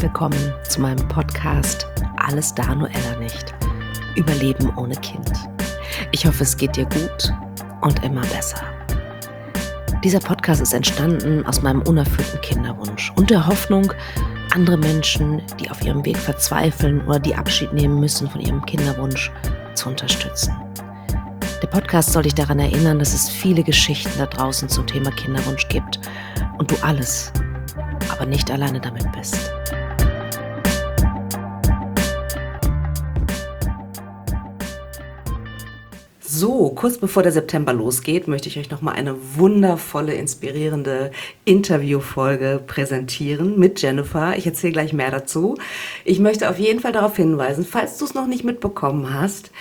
willkommen zu meinem Podcast Alles da, nur Ella nicht. Überleben ohne Kind. Ich hoffe, es geht dir gut und immer besser. Dieser Podcast ist entstanden aus meinem unerfüllten Kinderwunsch und der Hoffnung, andere Menschen, die auf ihrem Weg verzweifeln oder die Abschied nehmen müssen von ihrem Kinderwunsch, zu unterstützen. Der Podcast soll dich daran erinnern, dass es viele Geschichten da draußen zum Thema Kinderwunsch gibt und du alles, aber nicht alleine damit bist. So, kurz bevor der September losgeht, möchte ich euch nochmal eine wundervolle, inspirierende Interviewfolge präsentieren mit Jennifer. Ich erzähle gleich mehr dazu. Ich möchte auf jeden Fall darauf hinweisen, falls du es noch nicht mitbekommen hast,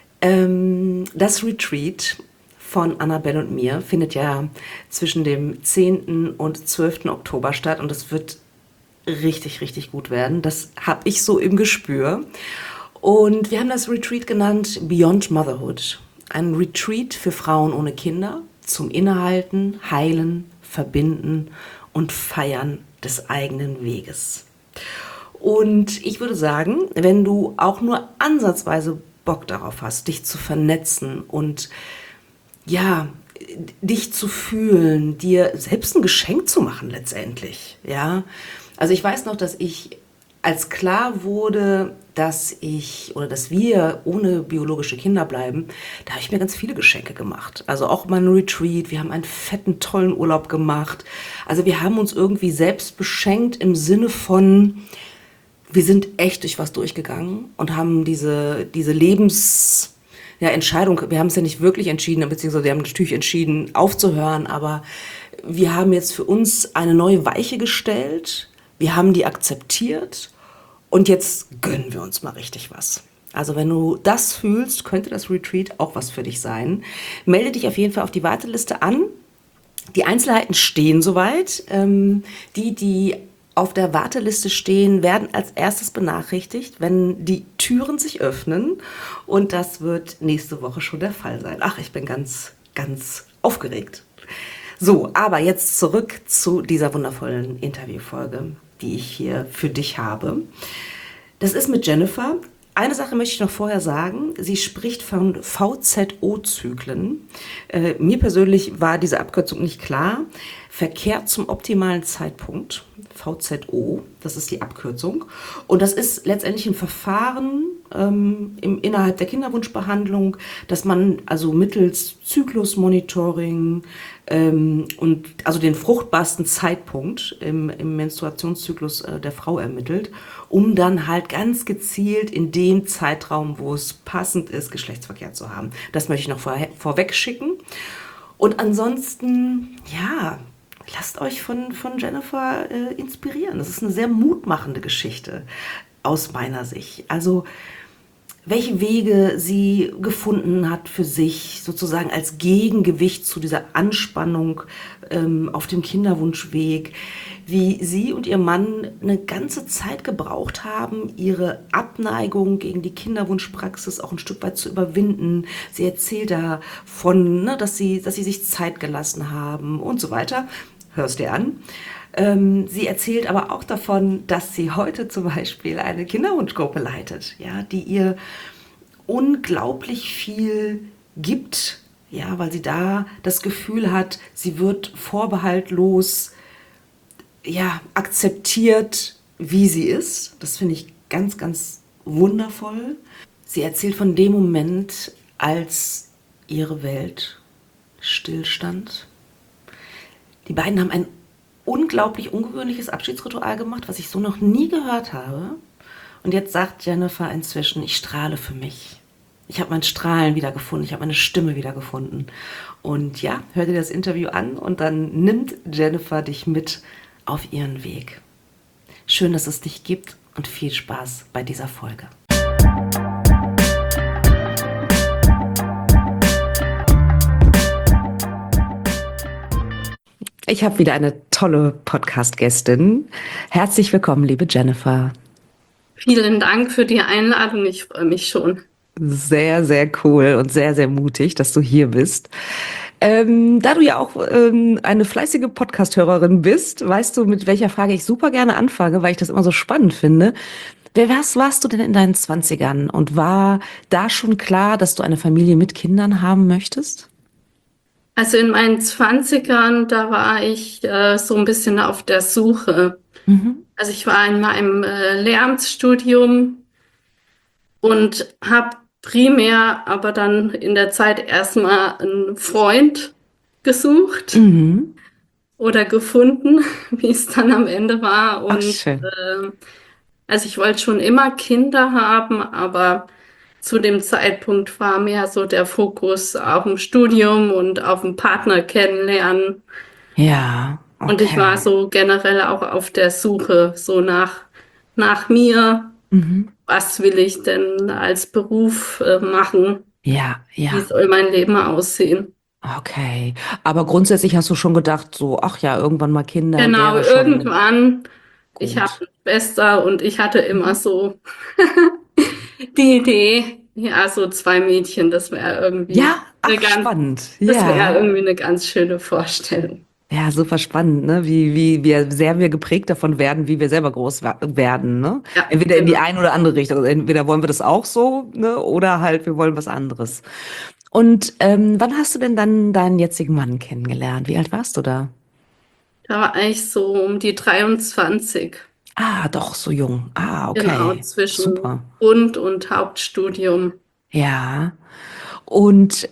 das Retreat von Annabelle und mir findet ja zwischen dem 10. und 12. Oktober statt und es wird richtig, richtig gut werden. Das habe ich so im Gespür. Und wir haben das Retreat genannt Beyond Motherhood. Ein Retreat für Frauen ohne Kinder zum Innehalten, Heilen, Verbinden und Feiern des eigenen Weges. Und ich würde sagen, wenn du auch nur ansatzweise Bock darauf hast, dich zu vernetzen und ja, dich zu fühlen, dir selbst ein Geschenk zu machen letztendlich, ja. Also ich weiß noch, dass ich, als klar wurde, dass wir ohne biologische Kinder bleiben, da habe ich mir ganz viele Geschenke gemacht. Also auch mal ein Retreat, wir haben einen fetten, tollen Urlaub gemacht. Also wir haben uns irgendwie selbst beschenkt im Sinne von, wir sind echt durch was durchgegangen und haben diese Entscheidung, wir haben es ja nicht wirklich entschieden, beziehungsweise wir haben natürlich entschieden, aufzuhören, aber wir haben jetzt für uns eine neue Weiche gestellt, wir haben die akzeptiert und jetzt gönnen wir uns mal richtig was. Also wenn du das fühlst, könnte das Retreat auch was für dich sein. Melde dich auf jeden Fall auf die Warteliste an. Die Einzelheiten stehen soweit. Die auf der Warteliste stehen, werden als erstes benachrichtigt, wenn die Türen sich öffnen. Und das wird nächste Woche schon der Fall sein. Ach, ich bin ganz, ganz aufgeregt. So, aber jetzt zurück zu dieser wundervollen Interviewfolge, die ich hier für dich habe. Das ist mit Jennifer. Eine Sache möchte ich noch vorher sagen. Sie spricht von VZO-Zyklen. Mir persönlich war diese Abkürzung nicht klar. Verkehr zum optimalen Zeitpunkt. VZO, das ist die Abkürzung. Und das ist letztendlich ein Verfahren innerhalb der Kinderwunschbehandlung, dass man also mittels Zyklusmonitoring und also den fruchtbarsten Zeitpunkt im Menstruationszyklus der Frau ermittelt, um dann halt ganz gezielt in dem Zeitraum, wo es passend ist, Geschlechtsverkehr zu haben. Das möchte ich noch vorweg schicken. Und ansonsten, ja, lasst euch von Jennifer inspirieren. Das ist eine sehr mutmachende Geschichte aus meiner Sicht. Also welche Wege sie gefunden hat für sich, sozusagen als Gegengewicht zu dieser Anspannung auf dem Kinderwunschweg, wie sie und ihr Mann eine ganze Zeit gebraucht haben, ihre Abneigung gegen die Kinderwunschpraxis auch ein Stück weit zu überwinden. Sie erzählt davon, dass sie sich Zeit gelassen haben und so weiter. Hörst dir an. Sie erzählt aber auch davon, dass sie heute zum Beispiel eine Kinderwunschgruppe leitet, ja, die ihr unglaublich viel gibt, ja, weil sie da das Gefühl hat, sie wird vorbehaltlos akzeptiert, wie sie ist. Das finde ich ganz, ganz wundervoll. Sie erzählt von dem Moment, als ihre Welt stillstand. Die beiden haben ein unglaublich ungewöhnliches Abschiedsritual gemacht, was ich so noch nie gehört habe. Und jetzt sagt Jennifer inzwischen, ich strahle für mich. Ich habe mein Strahlen wiedergefunden, ich habe meine Stimme wiedergefunden. Und ja, hör dir das Interview an und dann nimmt Jennifer dich mit auf ihren Weg. Schön, dass es dich gibt und viel Spaß bei dieser Folge. Ich habe wieder eine tolle Podcast-Gästin. Herzlich willkommen, liebe Jennifer. Vielen Dank für die Einladung. Ich freue mich schon. Sehr, sehr cool und sehr, sehr mutig, dass du hier bist. Da du ja auch eine fleißige Podcast-Hörerin bist, weißt du, mit welcher Frage ich super gerne anfange, weil ich das immer so spannend finde. Was warst du denn in deinen Zwanzigern und war da schon klar, dass du eine Familie mit Kindern haben möchtest? Also in meinen Zwanzigern, da war ich so ein bisschen auf der Suche. Mhm. Also ich war in meinem Lehramtsstudium und habe primär aber dann in der Zeit erstmal einen Freund gesucht Mhm. oder gefunden, wie es dann am Ende war. Ach, Und schön. also ich wollte schon immer Kinder haben, aber zu dem Zeitpunkt war mehr so der Fokus auf dem Studium und auf dem Partner kennenlernen. Ja, Und ich war okay. so generell auch auf der Suche, so nach mir. Mhm. Was will ich denn als Beruf machen? Ja, Wie ja, soll mein Leben aussehen? okay. Aber grundsätzlich hast du schon gedacht, so, ach ja, irgendwann mal Kinder Genau, wäre schon irgendwann, ich habe gut. eine Schwester und ich hatte immer Mhm. so die Idee, ja, so zwei Mädchen, Ja, ach, spannend. das wäre Ja. irgendwie eine ganz schöne Vorstellung. Ja, super spannend, ne? Wie sehr wir geprägt davon werden, wie wir selber werden, ne? Ja, Entweder in die genau. eine oder andere Richtung. Also entweder wollen wir das auch so, ne? Oder halt, wir wollen was anderes. Und wann hast du denn dann deinen jetzigen Mann kennengelernt? Wie alt warst du da? Da war ich so um die 23, Ah, doch, so jung. Ah, genau, okay. zwischen Super. Grund- und Hauptstudium. Ja. Und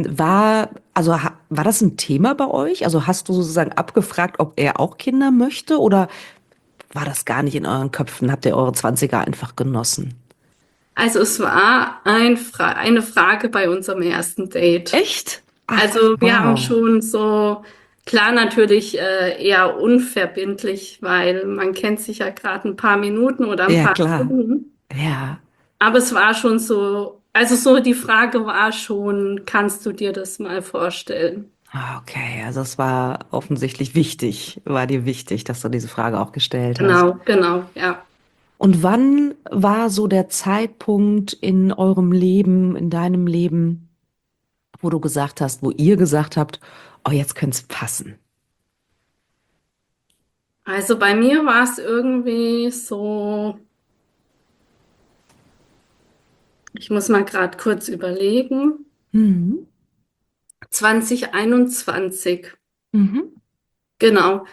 war das ein Thema bei euch? Also hast du sozusagen abgefragt, ob er auch Kinder möchte oder war das gar nicht in euren Köpfen? Habt ihr eure Zwanziger einfach genossen? Also es war eine Frage bei unserem ersten Date. Echt? Ach, Also wir haben wow. schon so, klar natürlich eher unverbindlich, weil man kennt sich ja gerade ein paar Minuten oder ein Ja, paar klar. Stunden. Ja. Aber es war schon so, also so die Frage war schon, kannst du dir das mal vorstellen? Ah, okay, also es war offensichtlich wichtig, war dir wichtig, dass du diese Frage auch gestellt hast. Genau, genau, ja. Und wann war so der Zeitpunkt in eurem Leben, in deinem Leben, wo du gesagt hast, wo ihr gesagt habt, oh, jetzt könnte es passen? Also bei mir war es irgendwie so, ich muss mal gerade kurz überlegen, Mhm. 2021. Mhm. Genau,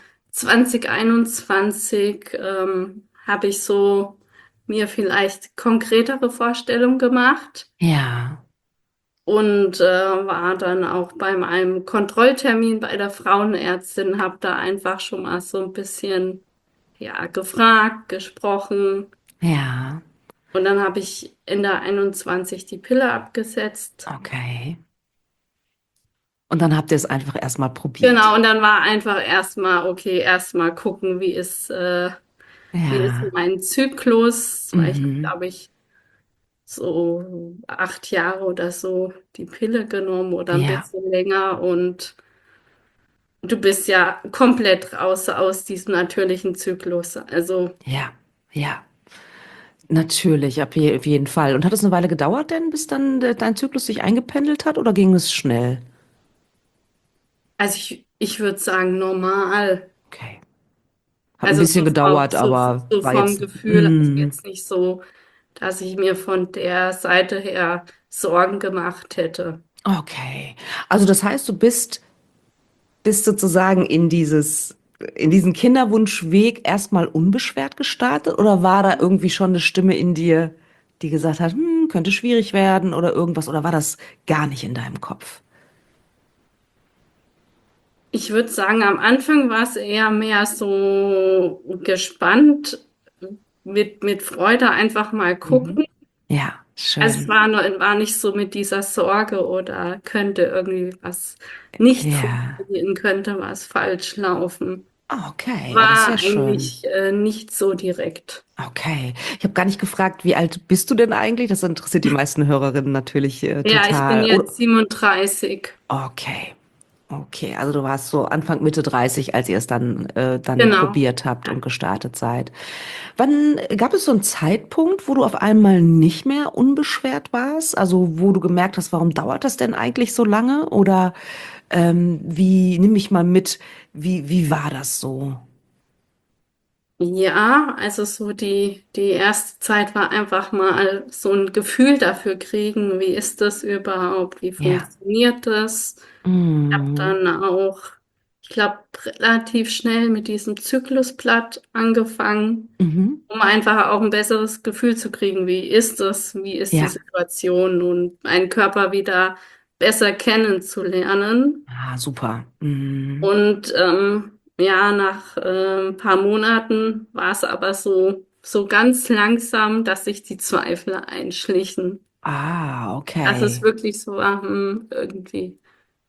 2021 habe ich so mir vielleicht konkretere Vorstellungen gemacht Ja, und war dann auch bei einem Kontrolltermin bei der Frauenärztin, habe da einfach schon mal so ein bisschen ja gefragt, gesprochen ja. und dann habe ich Ende 21 die Pille abgesetzt. Okay. Und dann habt ihr es einfach erstmal probiert. Genau, und dann war einfach erstmal, okay, erstmal gucken, wie ist Ja. mein Zyklus, weil ich habe, Mhm. glaube ich, so 8 Jahre oder so die Pille genommen oder ein Ja, bisschen länger und du bist ja komplett raus aus diesem natürlichen Zyklus. Also, ja, ja. Natürlich, auf jeden Fall. Und hat es eine Weile gedauert denn, bis dann dein Zyklus sich eingependelt hat oder ging es schnell? ich würde sagen, normal. Okay. Hat ein Also bisschen gedauert, aber so war vom jetzt. Gefühl, also Mm, jetzt nicht so, dass ich mir von der Seite her Sorgen gemacht hätte. okay. Also das heißt, bist sozusagen in diesen Kinderwunschweg erstmal unbeschwert gestartet oder war da irgendwie schon eine Stimme in dir, die gesagt hat, könnte schwierig werden oder irgendwas, oder war das gar nicht in deinem Kopf? Ich würde sagen, am Anfang war es eher mehr so gespannt, mit Freude einfach mal Mhm. gucken. Ja, Also es schön. war nicht so mit dieser Sorge oder könnte irgendwie was nicht Ja. funktionieren, könnte was falsch laufen. Ah, okay, ja, das ist ja War schön. eigentlich nicht so direkt. Okay. Ich habe gar nicht gefragt, wie alt bist du denn eigentlich? Das interessiert die meisten Hörerinnen natürlich Ja, ich bin total. Oder, jetzt 37. okay. Okay, also du warst so Anfang, Mitte 30, als ihr es dann Genau. probiert habt Ja. und gestartet seid. Wann gab es so einen Zeitpunkt, wo du auf einmal nicht mehr unbeschwert warst? Also wo du gemerkt hast, warum dauert das denn eigentlich so lange? Oder nimm mich mal mit, wie war das so? Ja, also so die erste Zeit war einfach mal so ein Gefühl dafür kriegen, wie ist das überhaupt, wie Ja. funktioniert das? Ich habe Mhm. dann auch, ich glaube, relativ schnell mit diesem Zyklusblatt angefangen, Mhm. um einfach auch ein besseres Gefühl zu kriegen, wie ist das, wie ist die Ja. Situation und meinen Körper wieder besser kennenzulernen. Ah, super. Mhm. Und ja, nach ein paar Monaten war es aber so ganz langsam, dass sich die Zweifel einschlichen. Ah, Dass es okay. wirklich so war, irgendwie,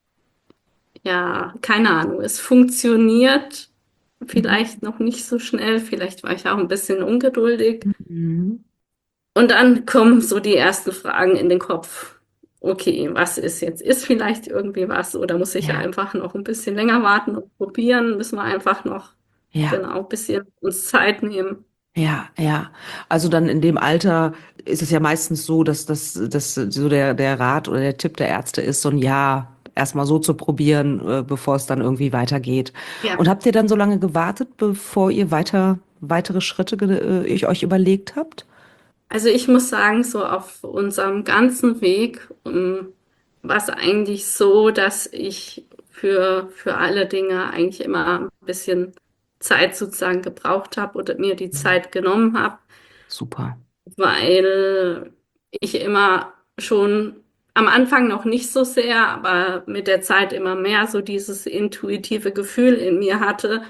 ja, keine Ahnung, es funktioniert Mhm. vielleicht noch nicht so schnell, vielleicht war ich auch ein bisschen ungeduldig. Mhm. Und dann kommen so die ersten Fragen in den Kopf. Okay, was ist jetzt? Ist vielleicht irgendwie was oder muss ich Ja, einfach noch ein bisschen länger warten und probieren? Müssen wir einfach noch, ja. genau, ein bisschen uns Zeit nehmen. Ja, ja. Also dann in dem Alter ist es ja meistens so, dass so der Rat oder der Tipp der Ärzte ist, so ein Jahr erstmal so zu probieren, bevor es dann irgendwie weitergeht. Und Ja, habt ihr dann so lange gewartet, bevor ihr weitere Schritte euch überlegt habt? also ich muss sagen, so auf unserem ganzen Weg war es eigentlich so, dass ich für alle Dinge eigentlich immer ein bisschen Zeit sozusagen gebraucht habe oder mir die Mhm. Zeit genommen habe. Super. Weil ich immer schon am Anfang noch nicht so sehr, aber mit der Zeit immer mehr so dieses intuitive Gefühl in mir hatte.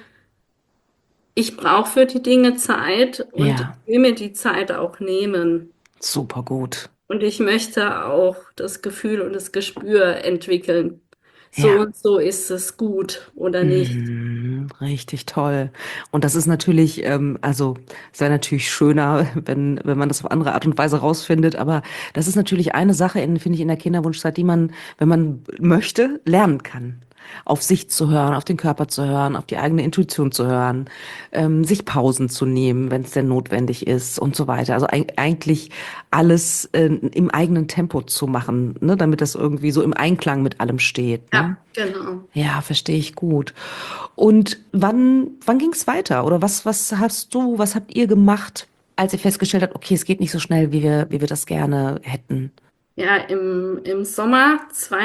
Ich brauche für die Dinge Zeit und ich Ja, will mir die Zeit auch nehmen. super gut. Und ich möchte auch das Gefühl und das Gespür entwickeln. So Ja. und so ist es gut oder nicht. Mhm, richtig toll. Und das ist natürlich, also es wäre natürlich schöner, wenn man das auf andere Art und Weise rausfindet, aber das ist natürlich eine Sache, finde ich, in der Kinderwunschzeit, die man, wenn man möchte, lernen kann. Auf sich zu hören, auf den Körper zu hören, auf die eigene Intuition zu hören, sich Pausen zu nehmen, wenn es denn notwendig ist und so weiter. Also eigentlich alles im eigenen Tempo zu machen, ne, damit das irgendwie so im Einklang mit allem steht, ne? Ja, genau. Ja, verstehe ich gut. Und wann ging es weiter? Oder was habt ihr gemacht, als ihr festgestellt habt, okay, es geht nicht so schnell, wie wir das gerne hätten? Ja, im Sommer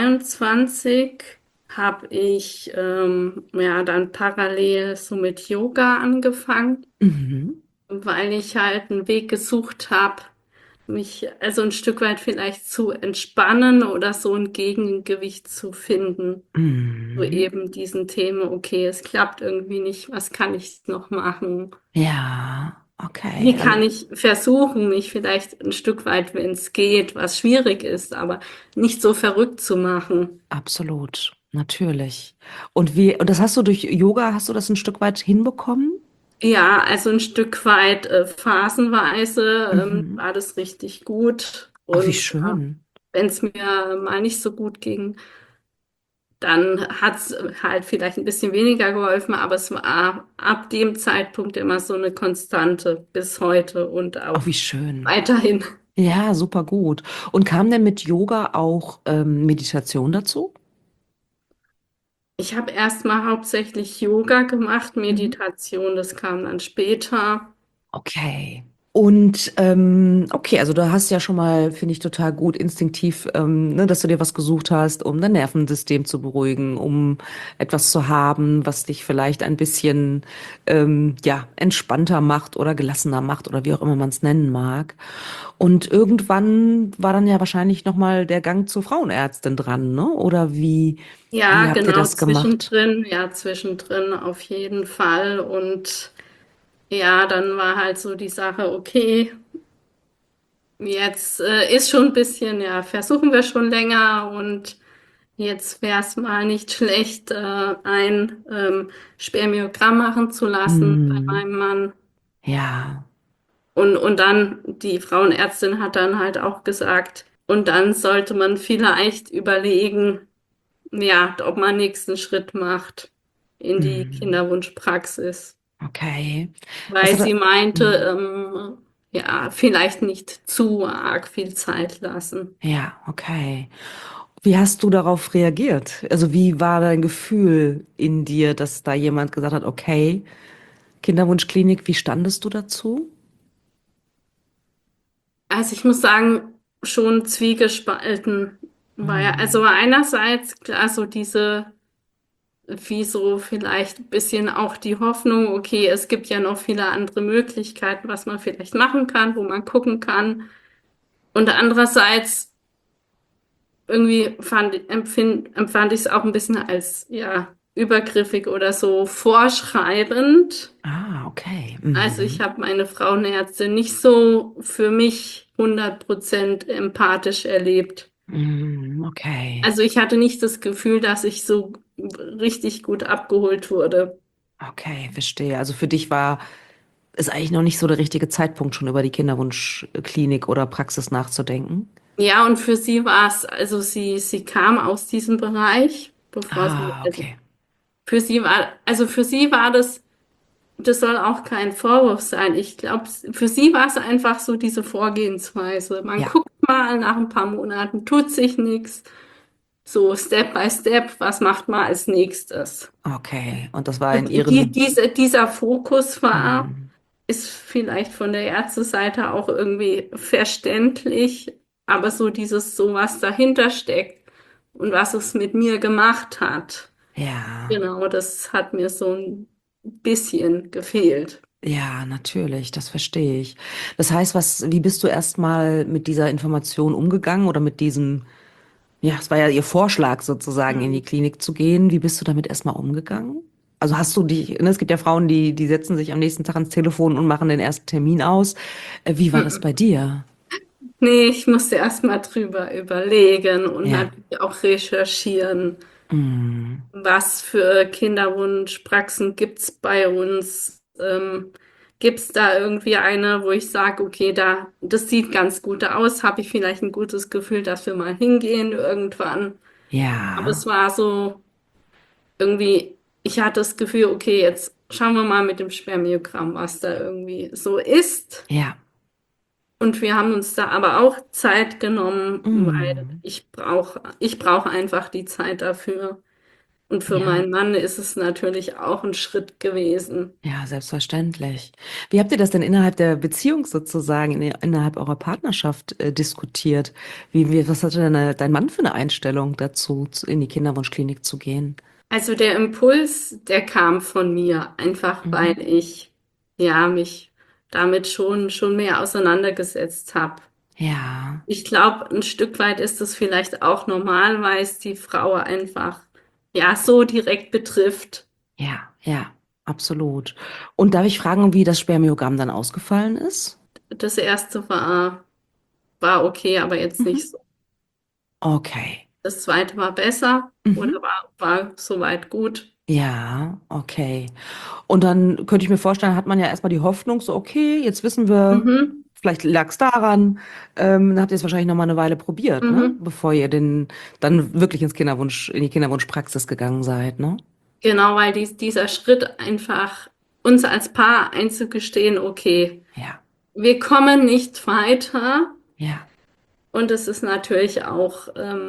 22 habe ich ja dann parallel so mit Yoga angefangen, Mhm. weil ich halt einen Weg gesucht habe, mich also ein Stück weit vielleicht zu entspannen oder so ein Gegengewicht zu finden. So Mhm. eben diesen Themen, okay, es klappt irgendwie nicht, was kann ich noch machen? Ja, okay. Wie Also kann ich versuchen, mich vielleicht ein Stück weit, wenn es geht, was schwierig ist, aber nicht so verrückt zu machen? absolut, natürlich. Und das hast du durch Yoga, hast du das ein Stück weit hinbekommen? Ja, also ein Stück weit phasenweise Mhm. war das richtig gut. Ach, wie Und schön. wenn es mir mal nicht so gut ging, dann hat es halt vielleicht ein bisschen weniger geholfen, aber es war ab dem Zeitpunkt immer so eine Konstante bis heute und Ach, auch wie schön. weiterhin. Ja, super gut. Und kam denn mit Yoga auch Meditation dazu? Ich habe erstmal hauptsächlich Yoga gemacht, Mhm. Meditation, das kam dann später. Okay. Und okay, also du hast ja schon mal, finde ich, total gut instinktiv, ne, dass du dir was gesucht hast, um dein Nervensystem zu beruhigen, um etwas zu haben, was dich vielleicht ein bisschen ja, entspannter macht oder gelassener macht oder wie auch immer man es nennen mag. Und irgendwann war dann ja wahrscheinlich noch mal der Gang zur Frauenärztin dran, ne? Oder wie Ja, habt ihr genau, das gemacht? zwischendrin, ja, zwischendrin auf jeden Fall. Und ja, dann war halt so die Sache, okay, jetzt ist schon ein bisschen, ja, versuchen wir schon länger und jetzt wäre es mal nicht schlecht, ein Spermiogramm machen zu lassen bei Hm, meinem Mann. ja. Und dann, die Frauenärztin hat dann halt auch gesagt, und dann sollte man vielleicht überlegen, ja, ob man nächsten Schritt macht in die Mhm. Kinderwunschpraxis, Okay. Was weil hat sie er, meinte, mhm. ja, vielleicht nicht zu arg viel Zeit lassen. Ja, okay. Wie hast du darauf reagiert? Also wie war dein Gefühl in dir, dass da jemand gesagt hat, okay, Kinderwunschklinik, wie standest du dazu? Also ich muss sagen, schon zwiegespalten, weil also Mhm. einerseits klar so diese, wie so vielleicht ein bisschen auch die Hoffnung, okay, es gibt ja noch viele andere Möglichkeiten, was man vielleicht machen kann, wo man gucken kann. Und andererseits irgendwie empfand ich es auch ein bisschen als ja übergriffig oder so vorschreibend. Ah, okay. Also ich Mhm. habe meine Frauenärztin nicht so für mich 100% empathisch erlebt. Mhm, okay. Also ich hatte nicht das Gefühl, dass ich so richtig gut abgeholt wurde. Okay, verstehe. Also für dich war es eigentlich noch nicht so der richtige Zeitpunkt, schon über die Kinderwunschklinik oder Praxis nachzudenken. Ja, und für sie war es, also sie kam aus diesem Bereich, Ah, also okay. für sie war das, das soll auch kein Vorwurf sein. Ich glaube, für sie war es einfach so diese Vorgehensweise. Man Ja, guckt mal, nach ein paar Monaten tut sich nichts. So Step by Step, was macht man als nächstes? okay. Und das war in Und ihren. dieser Fokus war, Mhm. ist vielleicht von der Ärzteseite auch irgendwie verständlich, aber so dieses, so was dahinter steckt und was es mit mir gemacht hat, Ja, genau, das hat mir so ein bisschen gefehlt. ja, natürlich, das verstehe ich. Das heißt, wie bist du erstmal mit dieser Information umgegangen oder mit diesem, ja, es war ja ihr Vorschlag sozusagen, in die Hm. Klinik zu gehen. Wie bist du damit erstmal umgegangen? Also hast du dich, ne, es gibt ja Frauen, die setzen sich am nächsten Tag ans Telefon und machen den ersten Termin aus. Wie war das bei dir? Nee, ich musste erst mal drüber überlegen und Ja. natürlich auch recherchieren. Mm, Was für Kinderwunschpraxen gibt's bei uns? Gibt's da irgendwie eine, wo ich sage, okay, das sieht ganz gut aus, habe ich vielleicht ein gutes Gefühl, dass wir mal hingehen irgendwann. Aber ja, es war so irgendwie, ich hatte das Gefühl, okay, jetzt schauen wir mal mit dem Spermiogramm, was da irgendwie so ist. ja. Und wir haben uns da aber auch Zeit genommen, weil Mm, ich brauche einfach die Zeit dafür. Und für ja. meinen Mann ist es natürlich auch ein Schritt gewesen. Ja, selbstverständlich. Wie habt ihr das denn innerhalb der Beziehung sozusagen, innerhalb eurer Partnerschaft diskutiert? Was hatte dein Mann für eine Einstellung dazu, in die Kinderwunschklinik zu gehen? Also der Impuls, der kam von mir, einfach Mhm. weil ich ja mich damit schon mehr auseinandergesetzt habe. Ja, Ich glaube, ein Stück weit ist es vielleicht auch normal, weil es die Frau einfach ja so direkt betrifft. ja, ja, absolut. Und darf ich fragen, wie das Spermiogramm dann ausgefallen ist? Das erste war okay, aber jetzt Mhm. nicht so. Okay. Das zweite war besser Mhm. oder war soweit gut. Ja, okay. Und dann könnte ich mir vorstellen, hat man ja erstmal die Hoffnung, so, okay, jetzt wissen wir, Mhm, vielleicht lag es daran, dann habt ihr es wahrscheinlich noch mal eine Weile probiert, ne? mhm. Bevor ihr dann wirklich in die Kinderwunschpraxis gegangen seid, ne? Genau, weil dieser Schritt einfach uns als Paar einzugestehen, okay, Ja, wir kommen nicht weiter. ja, Und es ist natürlich auch,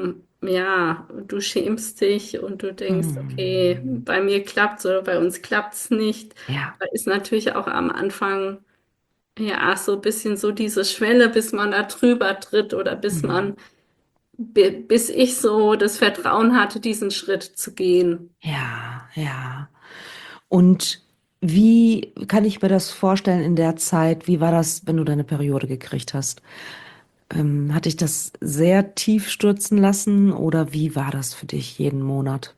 ja, du schämst dich und du denkst, okay, hm, bei mir klappt's oder bei uns klappt's nicht. ja, Da ist natürlich auch am Anfang, ja, so ein bisschen so diese Schwelle, bis man da drüber tritt oder hm, bis ich so das Vertrauen hatte, diesen Schritt zu gehen. ja, ja. Und wie kann ich mir das vorstellen in der Zeit? Wie war das, wenn du deine Periode gekriegt hast? Hat dich das sehr tief stürzen lassen oder wie war das für dich jeden Monat?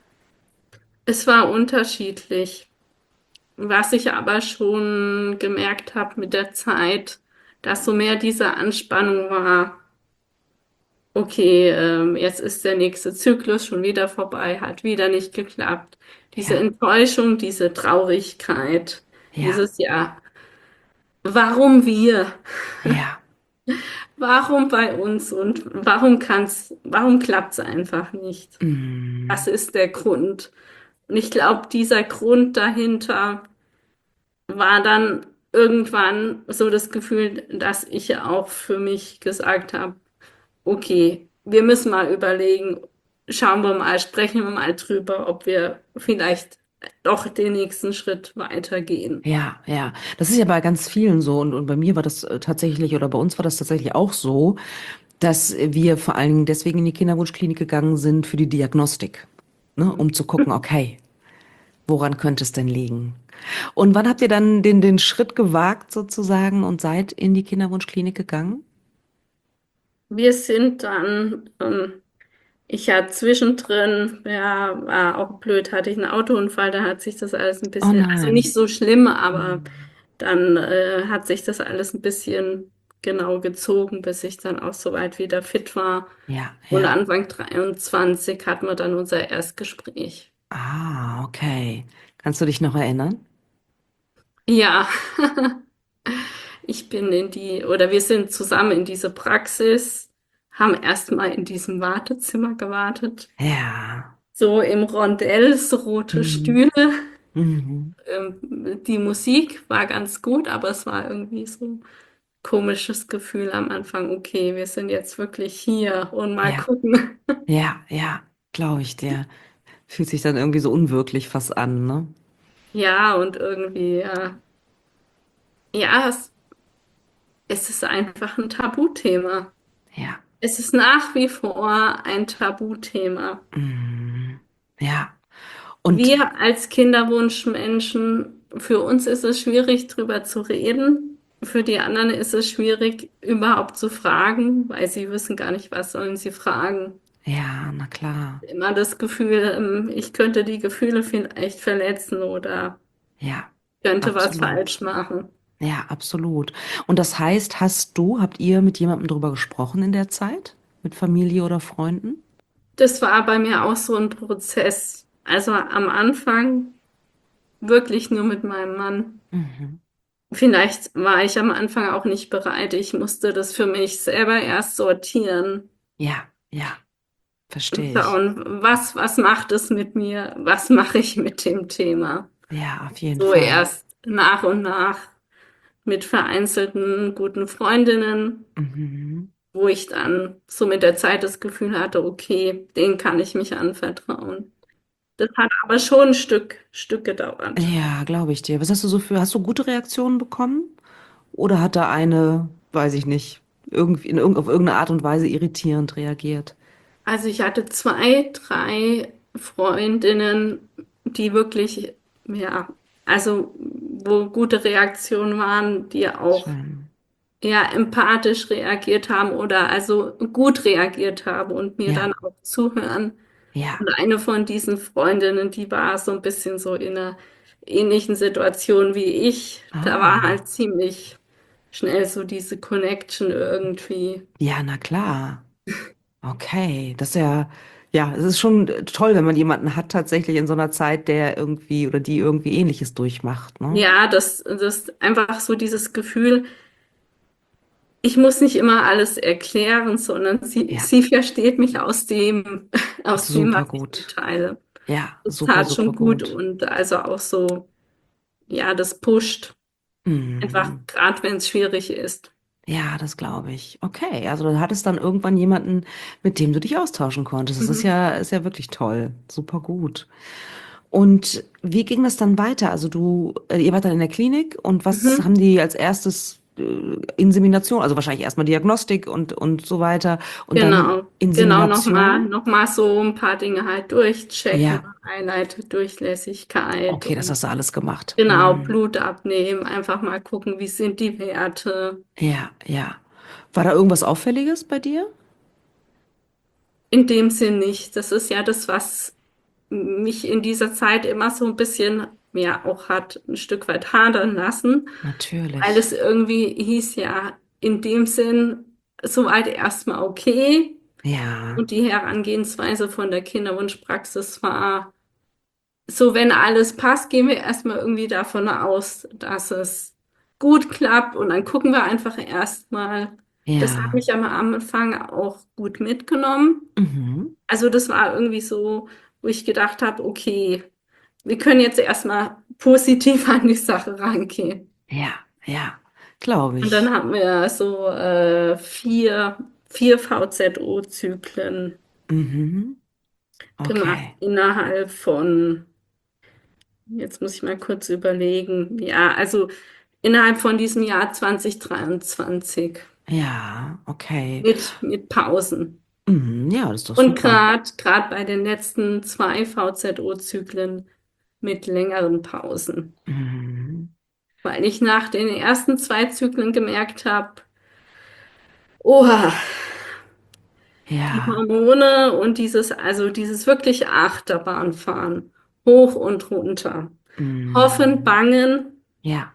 Es war unterschiedlich. Was ich aber schon gemerkt habe mit der Zeit, dass so mehr diese Anspannung war, okay, jetzt ist der nächste Zyklus schon wieder vorbei, hat wieder nicht geklappt. Diese Ja, Enttäuschung, diese Traurigkeit, ja, dieses ja, warum wir? ja, warum bei uns und warum klappt's einfach nicht? Mhm. Was ist der Grund? Und ich glaube, dieser Grund dahinter war dann irgendwann so das Gefühl, dass ich auch für mich gesagt habe, okay, wir müssen mal überlegen, schauen wir mal, sprechen wir mal drüber, ob wir vielleicht doch den nächsten Schritt weitergehen. Ja, ja. Das ist ja bei ganz vielen so und bei mir war das tatsächlich oder bei uns war das tatsächlich auch so, dass wir vor allen Dingen deswegen in die Kinderwunschklinik gegangen sind für die Diagnostik, ne, um zu gucken, okay, woran könnte es denn liegen? Und wann habt ihr dann den Schritt gewagt sozusagen und seid in die Kinderwunschklinik gegangen? Wir sind dann, ich hatte zwischendrin, ja, war auch blöd, hatte ich einen Autounfall, da hat sich das alles ein Oh bisschen, also nicht nein. so schlimm, aber Hm. dann hat sich das alles ein bisschen genau gezogen, bis ich dann auch soweit wieder fit war. Ja, Und ja. Anfang 23 hatten wir dann unser Erstgespräch. Ah, okay. Kannst du dich noch erinnern? Ja, oder wir sind zusammen in diese Praxis, haben erstmal in diesem Wartezimmer gewartet. Ja. So im Rondell, so rote Mhm. Stühle. Mhm. Die Musik war ganz gut, aber es war irgendwie so ein komisches Gefühl am Anfang. Okay, wir sind jetzt wirklich hier und mal Ja, gucken. ja, ja, glaube ich dir. Fühlt sich dann irgendwie so unwirklich fast an, ne? Ja, und irgendwie, ja, es ist einfach ein Tabuthema. Ja. Es ist nach wie vor ein Tabuthema. Mhm. Ja. Und Wir als Kinderwunschmenschen, für uns ist es schwierig, drüber zu reden. Für die anderen ist es schwierig, überhaupt zu fragen, weil sie wissen gar nicht, was sollen sie fragen. ja, na klar. Immer das Gefühl, ich könnte die Gefühle vielleicht verletzen oder Ja, könnte was falsch absolut. machen. Ja, absolut. Und das heißt, habt ihr mit jemandem drüber gesprochen in der Zeit? Mit Familie oder Freunden? Das war bei mir auch so ein Prozess. Also am Anfang wirklich nur mit meinem Mann. Mhm. Vielleicht war ich am Anfang auch nicht bereit. Ich musste das für mich selber erst sortieren Ja, ja, und verstehe ich. schauen, was macht es mit mir? Was mache ich mit dem Thema? Ja, auf jeden So Fall. erst nach und nach mit vereinzelten guten Freundinnen, Mhm. wo ich dann so mit der Zeit das Gefühl hatte, okay, denen kann ich mich anvertrauen. Das hat aber schon ein Stück gedauert. Ja, glaube ich dir. Was hast du so hast du gute Reaktionen bekommen? Oder hat da eine, weiß ich nicht, irgendwie auf irgendeine Art und Weise irritierend reagiert? Also ich hatte zwei, drei Freundinnen, die wirklich, ja, also wo gute Reaktionen waren, die auch Schön. eher empathisch reagiert haben oder also gut reagiert haben und mir Ja, dann auch zuhören. Und ja. eine von diesen Freundinnen, die war so ein bisschen so in einer ähnlichen Situation wie ich. Da war Ah, halt ziemlich schnell so diese Connection irgendwie. ja, na klar. Okay, das ist ja, ja, es ist schon toll, wenn man jemanden hat tatsächlich in so einer Zeit, der irgendwie oder die irgendwie Ähnliches durchmacht, ne? Ja, das einfach so dieses Gefühl, ich muss nicht immer alles erklären, sondern Ja, sie versteht mich aus dem, super was ich gut. mitteile. Ja, Das super, tat super schon gut gut. und also auch so, ja, das pusht. Einfach, Mhm. gerade wenn es schwierig ist. Ja, das glaube ich. Okay, also du hattest dann irgendwann jemanden, mit dem du dich austauschen konntest. Das Mhm. ist ja wirklich toll. Super gut. Und wie ging das dann weiter? Also ihr wart dann in der Klinik und was Mhm. haben die als erstes Insemination, also wahrscheinlich erstmal Diagnostik und so weiter und dann Genau, Insemination? noch mal so ein paar Dinge halt durchchecken, Ja, Highlight, Durchlässigkeit okay, das und hast du alles gemacht. genau, Hm. Blut abnehmen, einfach mal gucken, wie sind die Werte. Ja, ja. War da irgendwas Auffälliges bei dir? In dem Sinn nicht. Das ist ja das, was mich in dieser Zeit immer so ein bisschen, ja, auch hat ein Stück weit hadern lassen, weil Natürlich. es irgendwie hieß ja, in dem Sinn, soweit erstmal okay. Ja. Und die Herangehensweise von der Kinderwunschpraxis war, so wenn alles passt, gehen wir erstmal irgendwie davon aus, dass es gut klappt und dann gucken wir einfach erstmal. Das hat Ja. mich am Anfang auch gut mitgenommen. Mhm. Also das war irgendwie so, wo ich gedacht habe, okay, wir können jetzt erstmal positiv an die Sache rangehen. Ja, ja, glaube Und dann ich. haben wir so vier VZO-Zyklen Mhm. gemacht Okay. innerhalb von, jetzt muss ich mal kurz überlegen, ja, also innerhalb von diesem Jahr 2023 Ja, okay. mit Pausen. Mhm. Ja, das ist doch Und super. gerade bei den letzten zwei VZO-Zyklen mit längeren Pausen. Mhm. Weil ich nach den ersten zwei Zyklen gemerkt habe, oha, die Ja. Hormone und also dieses wirklich Achterbahnfahren, hoch und runter, hoffen, Mhm. bangen, Ja.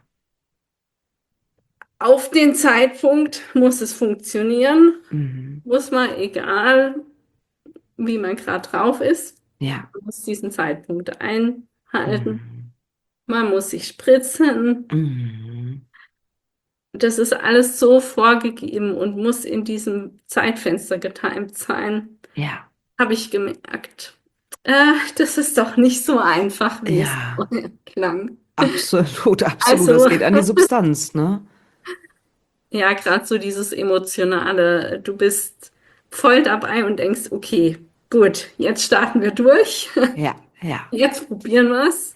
auf den Zeitpunkt muss es funktionieren, Mhm. muss man, egal wie man gerade drauf ist, Ja. man muss diesen Zeitpunkt einhalten, Mhm. man muss sich spritzen. Mhm. Das ist alles so vorgegeben und muss in diesem Zeitfenster getimt sein, Ja. habe ich gemerkt. Das ist doch nicht so einfach, wie es Ja. vorher klang. Absolut, absolut. Das Also, geht an die Substanz, ne? ja, gerade so dieses Emotionale. Du bist voll dabei und denkst, okay, gut, jetzt starten wir durch. Ja, ja. Jetzt probieren wir es.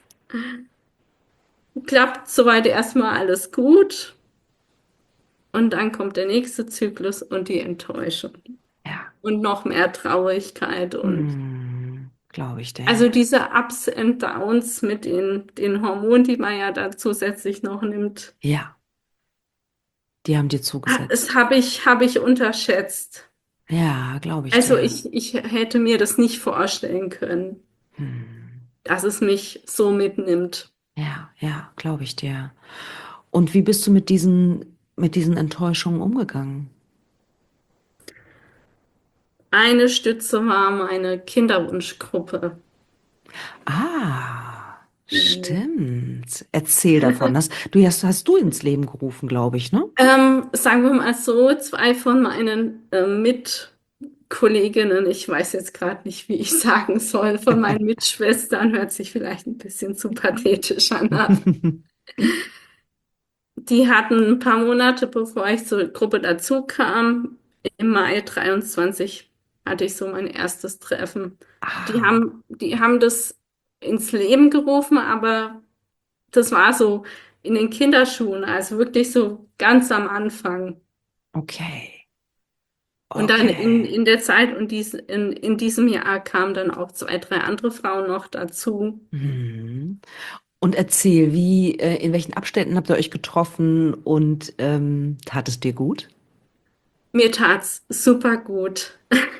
Klappt soweit erstmal alles gut. Und dann kommt der nächste Zyklus und die Enttäuschung. Ja. Und noch mehr Traurigkeit und Glaube ich dir. also diese Ups and Downs mit den Hormonen, die man ja da zusätzlich noch nimmt, Ja, die haben dir zugesetzt. das habe ich unterschätzt. Ja, glaube ich Also dir. ich hätte mir das nicht vorstellen können, Hm. dass es mich so mitnimmt. Ja, ja, glaube ich dir. Und wie bist du mit diesen Enttäuschungen umgegangen? Eine Stütze war meine Kinderwunschgruppe. Ah, Die, stimmt. Erzähl davon. Hast du ins Leben gerufen, glaube ich, ne? sagen wir mal so, zwei von meinen Mitkolleginnen, ich weiß jetzt gerade nicht, wie ich sagen soll, von meinen Mitschwestern, hört sich vielleicht ein bisschen zu pathetisch an. Die hatten ein paar Monate, bevor ich zur Gruppe dazu kam, im Mai 23 hatte ich so mein erstes Treffen. Ah, Die haben das ins Leben gerufen, aber das war so in den Kinderschuhen, also wirklich so ganz am Anfang. okay. Und dann Okay. in der Zeit und in diesem Jahr kamen dann auch zwei, drei andere Frauen noch dazu. Mhm. Und erzähl, in welchen Abständen habt ihr euch getroffen und tat es dir gut? Mir tat's super gut.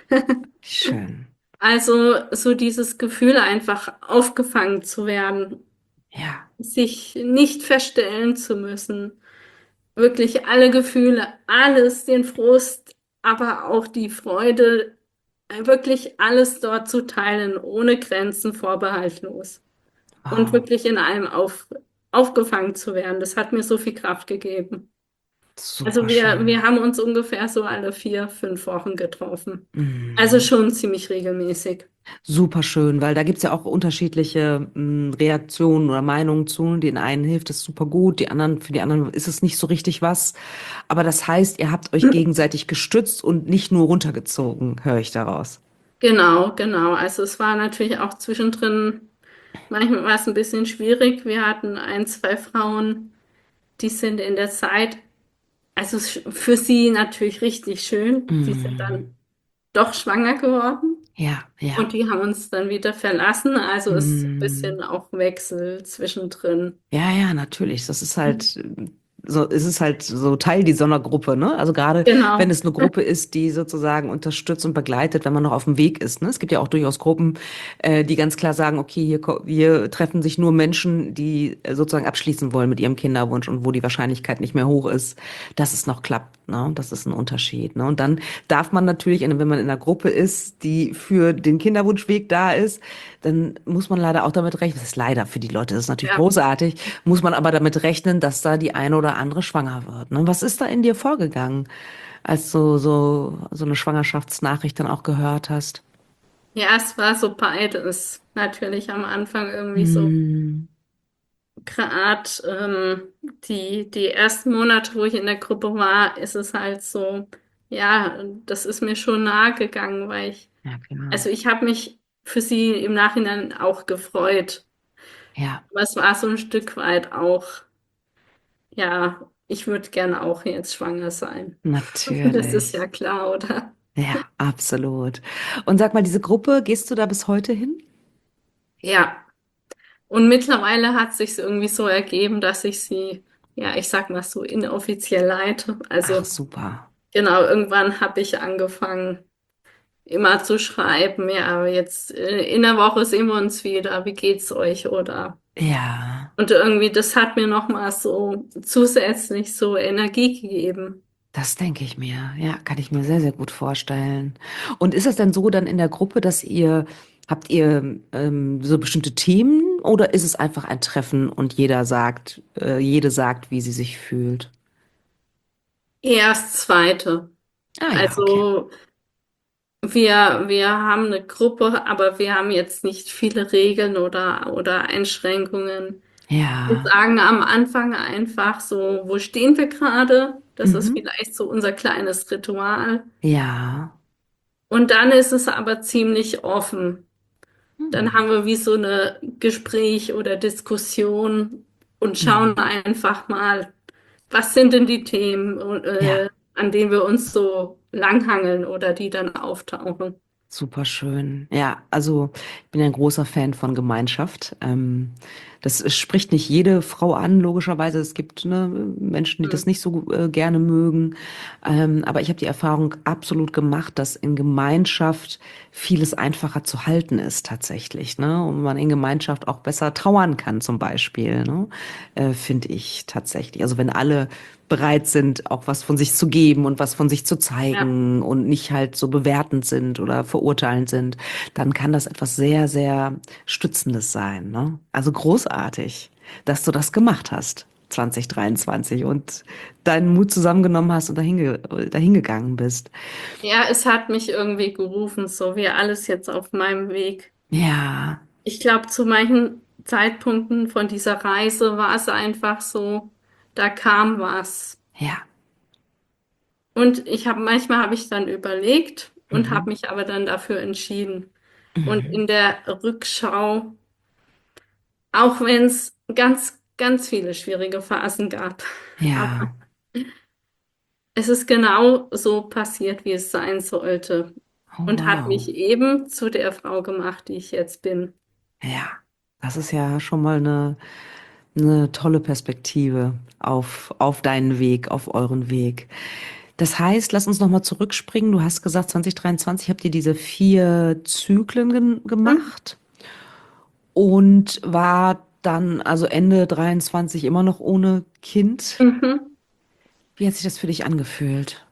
Schön. Also so dieses Gefühl, einfach aufgefangen zu werden, Ja. sich nicht verstellen zu müssen, wirklich alle Gefühle, alles, den Frust, aber auch die Freude, wirklich alles dort zu teilen, ohne Grenzen, vorbehaltlos und Wow. wirklich in allem aufgefangen zu werden. Das hat mir so viel Kraft gegeben. Also Super schön. wir haben uns ungefähr so alle vier, fünf Wochen getroffen. Also Mhm. schon ziemlich regelmäßig. Super schön, weil da gibt's ja auch unterschiedliche Reaktionen oder Meinungen zu. Den einen hilft es super gut, für die anderen ist es nicht so richtig was. Aber das heißt, ihr habt euch gegenseitig gestützt und nicht nur runtergezogen, höre ich daraus. Genau, genau. Also es war natürlich auch zwischendrin, manchmal war es ein bisschen schwierig. Wir hatten ein, zwei Frauen, die sind in der Zeit, also für sie natürlich richtig schön. Die sind Mm, dann doch schwanger geworden ja, und ja. die haben uns dann wieder verlassen. Also ist ein Mm, bisschen auch Wechsel zwischendrin. ja, ja, natürlich. Das ist halt so, es ist halt so Teil dieser Gruppe, ne? Also gerade wenn Genau. es eine Gruppe ist, die sozusagen unterstützt und begleitet, wenn man noch auf dem Weg ist, ne? Es gibt ja auch durchaus Gruppen, die ganz klar sagen, okay, hier treffen sich nur Menschen, die sozusagen abschließen wollen mit ihrem Kinderwunsch und wo die Wahrscheinlichkeit nicht mehr hoch ist, dass es noch klappt, ne? Das ist ein Unterschied, ne? Und dann darf man natürlich, wenn man in einer Gruppe ist, die für den Kinderwunschweg da ist, dann muss man leider auch damit rechnen, das ist leider für die Leute, das ist natürlich Ja. großartig, muss man aber damit rechnen, dass da die eine oder andere schwanger wird. Ne? Was ist da in dir vorgegangen? als du so eine Schwangerschaftsnachricht dann auch gehört hast? Ja, es war so beides. Natürlich am Anfang irgendwie so Hm, gerade die ersten Monate, wo ich in der Gruppe war, ist es halt so, ja, das ist mir schon nahe gegangen, weil ja, klar. also ich habe mich für sie im Nachhinein auch gefreut. Ja, Aber es war so ein Stück weit auch, ja, ich würde gerne auch jetzt schwanger sein. Das ist natürlich. ja klar, oder? Ja, absolut. Und sag mal, diese Gruppe, gehst du da bis heute hin? Ja. Und mittlerweile hat sich irgendwie so ergeben, dass ich sie, ja, ich sag mal so inoffiziell leite. Ach, Also super. genau, irgendwann habe ich angefangen, immer zu schreiben, ja, jetzt in der Woche sehen wir uns wieder, wie geht's euch, oder? Ja, Und irgendwie, das hat mir nochmal so zusätzlich so Energie gegeben. das denke ich mir. Ja, kann ich mir sehr, sehr gut vorstellen. Und ist es denn so dann in der Gruppe, habt ihr so bestimmte Themen oder ist es einfach ein Treffen und jede sagt, wie sie sich fühlt? Erst zweite. Ah ja, okay. Also wir haben eine Gruppe, aber wir haben jetzt nicht viele Regeln oder Einschränkungen. Wir Ja. sagen am Anfang einfach so, wo stehen wir gerade? Das ist Mhm. vielleicht so unser kleines Ritual. Ja. Und dann ist es aber ziemlich offen. Dann Hm. haben wir wie so eine Gespräch oder Diskussion und schauen Hm. einfach mal, was sind denn die Themen, Ja. an denen wir uns so langhangeln oder die dann auftauchen. Super schön. Ja, also ich bin ja ein großer Fan von Gemeinschaft. Das spricht nicht jede Frau an, logischerweise. Es gibt ne, Menschen, die das Hm. nicht so gerne mögen. Aber ich habe die Erfahrung absolut gemacht, dass in Gemeinschaft vieles einfacher zu halten ist tatsächlich. Ne? Und man in Gemeinschaft auch besser trauern kann zum Beispiel. Ne? Finde ich tatsächlich. Also wenn alle bereit sind, auch was von sich zu geben und was von sich zu Ja. zeigen und nicht halt so bewertend sind oder verurteilend sind, dann kann das etwas sehr, sehr Stützendes sein, ne? Also großartig, dass du das gemacht hast, 2023 und deinen Mut zusammengenommen hast und dahin gegangen bist. Ja, es hat mich irgendwie gerufen, so wie alles jetzt auf meinem Weg. Ja, Ich glaube, zu manchen Zeitpunkten von dieser Reise war es einfach so, da kam was. ja, Und manchmal habe ich dann überlegt und habe mhm, mich aber dann dafür entschieden. Und mhm, in der Rückschau, auch wenn es ganz, ganz viele schwierige Phasen gab, aber ja, es ist genau so passiert, wie es sein sollte. oh Und hat wow, mich eben zu der Frau gemacht, die ich jetzt bin. ja, das ist ja schon mal eine tolle Perspektive auf deinen Weg, auf euren Weg. Das heißt, lass uns nochmal zurückspringen. Du hast gesagt, 2023 habt ihr diese 4 Zyklen Hm? gemacht und war dann also Ende 23 immer noch ohne Kind. Mhm. Wie hat sich das für dich angefühlt?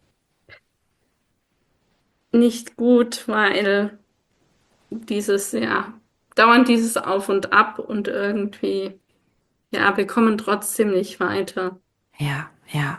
Nicht gut, weil ja, dauernd dieses Auf und Ab und irgendwie, ja, wir kommen trotzdem nicht weiter. Ja, ja.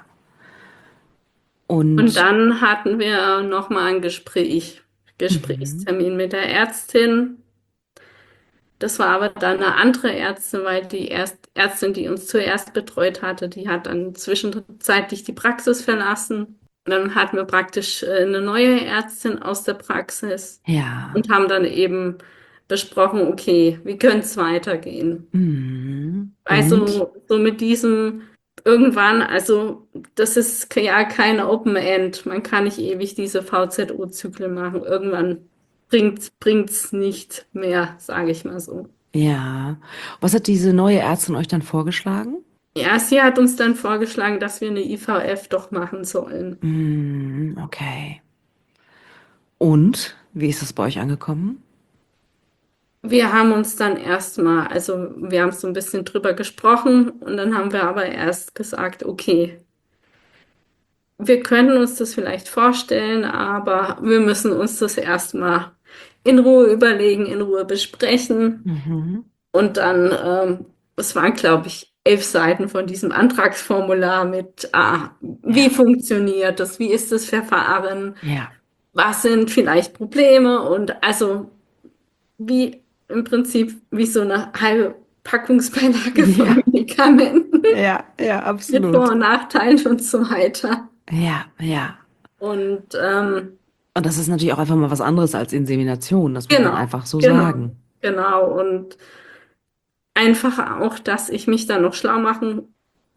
Und Und dann hatten wir nochmal ein mhm, Gesprächstermin mit der Ärztin. Das war aber dann eine andere Ärztin, weil die Ärztin, die uns zuerst betreut hatte, die hat dann zwischenzeitlich die Praxis verlassen. Und dann hatten wir praktisch eine neue Ärztin aus der Praxis ja, und haben dann eben besprochen, okay, wie könnte es weitergehen? mhm. Und Also so mit diesem irgendwann, also das ist ja kein Open End. Man kann nicht ewig diese VZO-Zyklen machen. Irgendwann bringt's nicht mehr, sage ich mal so. ja, was hat diese neue Ärztin euch dann vorgeschlagen? Ja, sie hat uns dann vorgeschlagen, dass wir eine IVF doch machen sollen. Okay. Und wie ist das bei euch angekommen? Wir haben uns dann erstmal, also wir haben so ein bisschen drüber gesprochen und dann haben wir aber erst gesagt, okay, wir können uns das vielleicht vorstellen, aber wir müssen uns das erstmal in Ruhe überlegen, in Ruhe besprechen. Mhm. Und dann, es waren, glaube ich, 11 Seiten von diesem Antragsformular mit, wie Ja, funktioniert das, wie ist das Verfahren, ja, was sind vielleicht Probleme und also wie im Prinzip wie so eine halbe Packungsbeilage von ja, Medikamenten ja, ja, mit Vor- absolut. und Nachteilen und so weiter. Ja, ja. Und Und das ist natürlich auch einfach mal was anderes als Insemination. Das muss man genau, einfach so genau, sagen. genau. Und einfach auch, dass ich mich dann noch schlau machen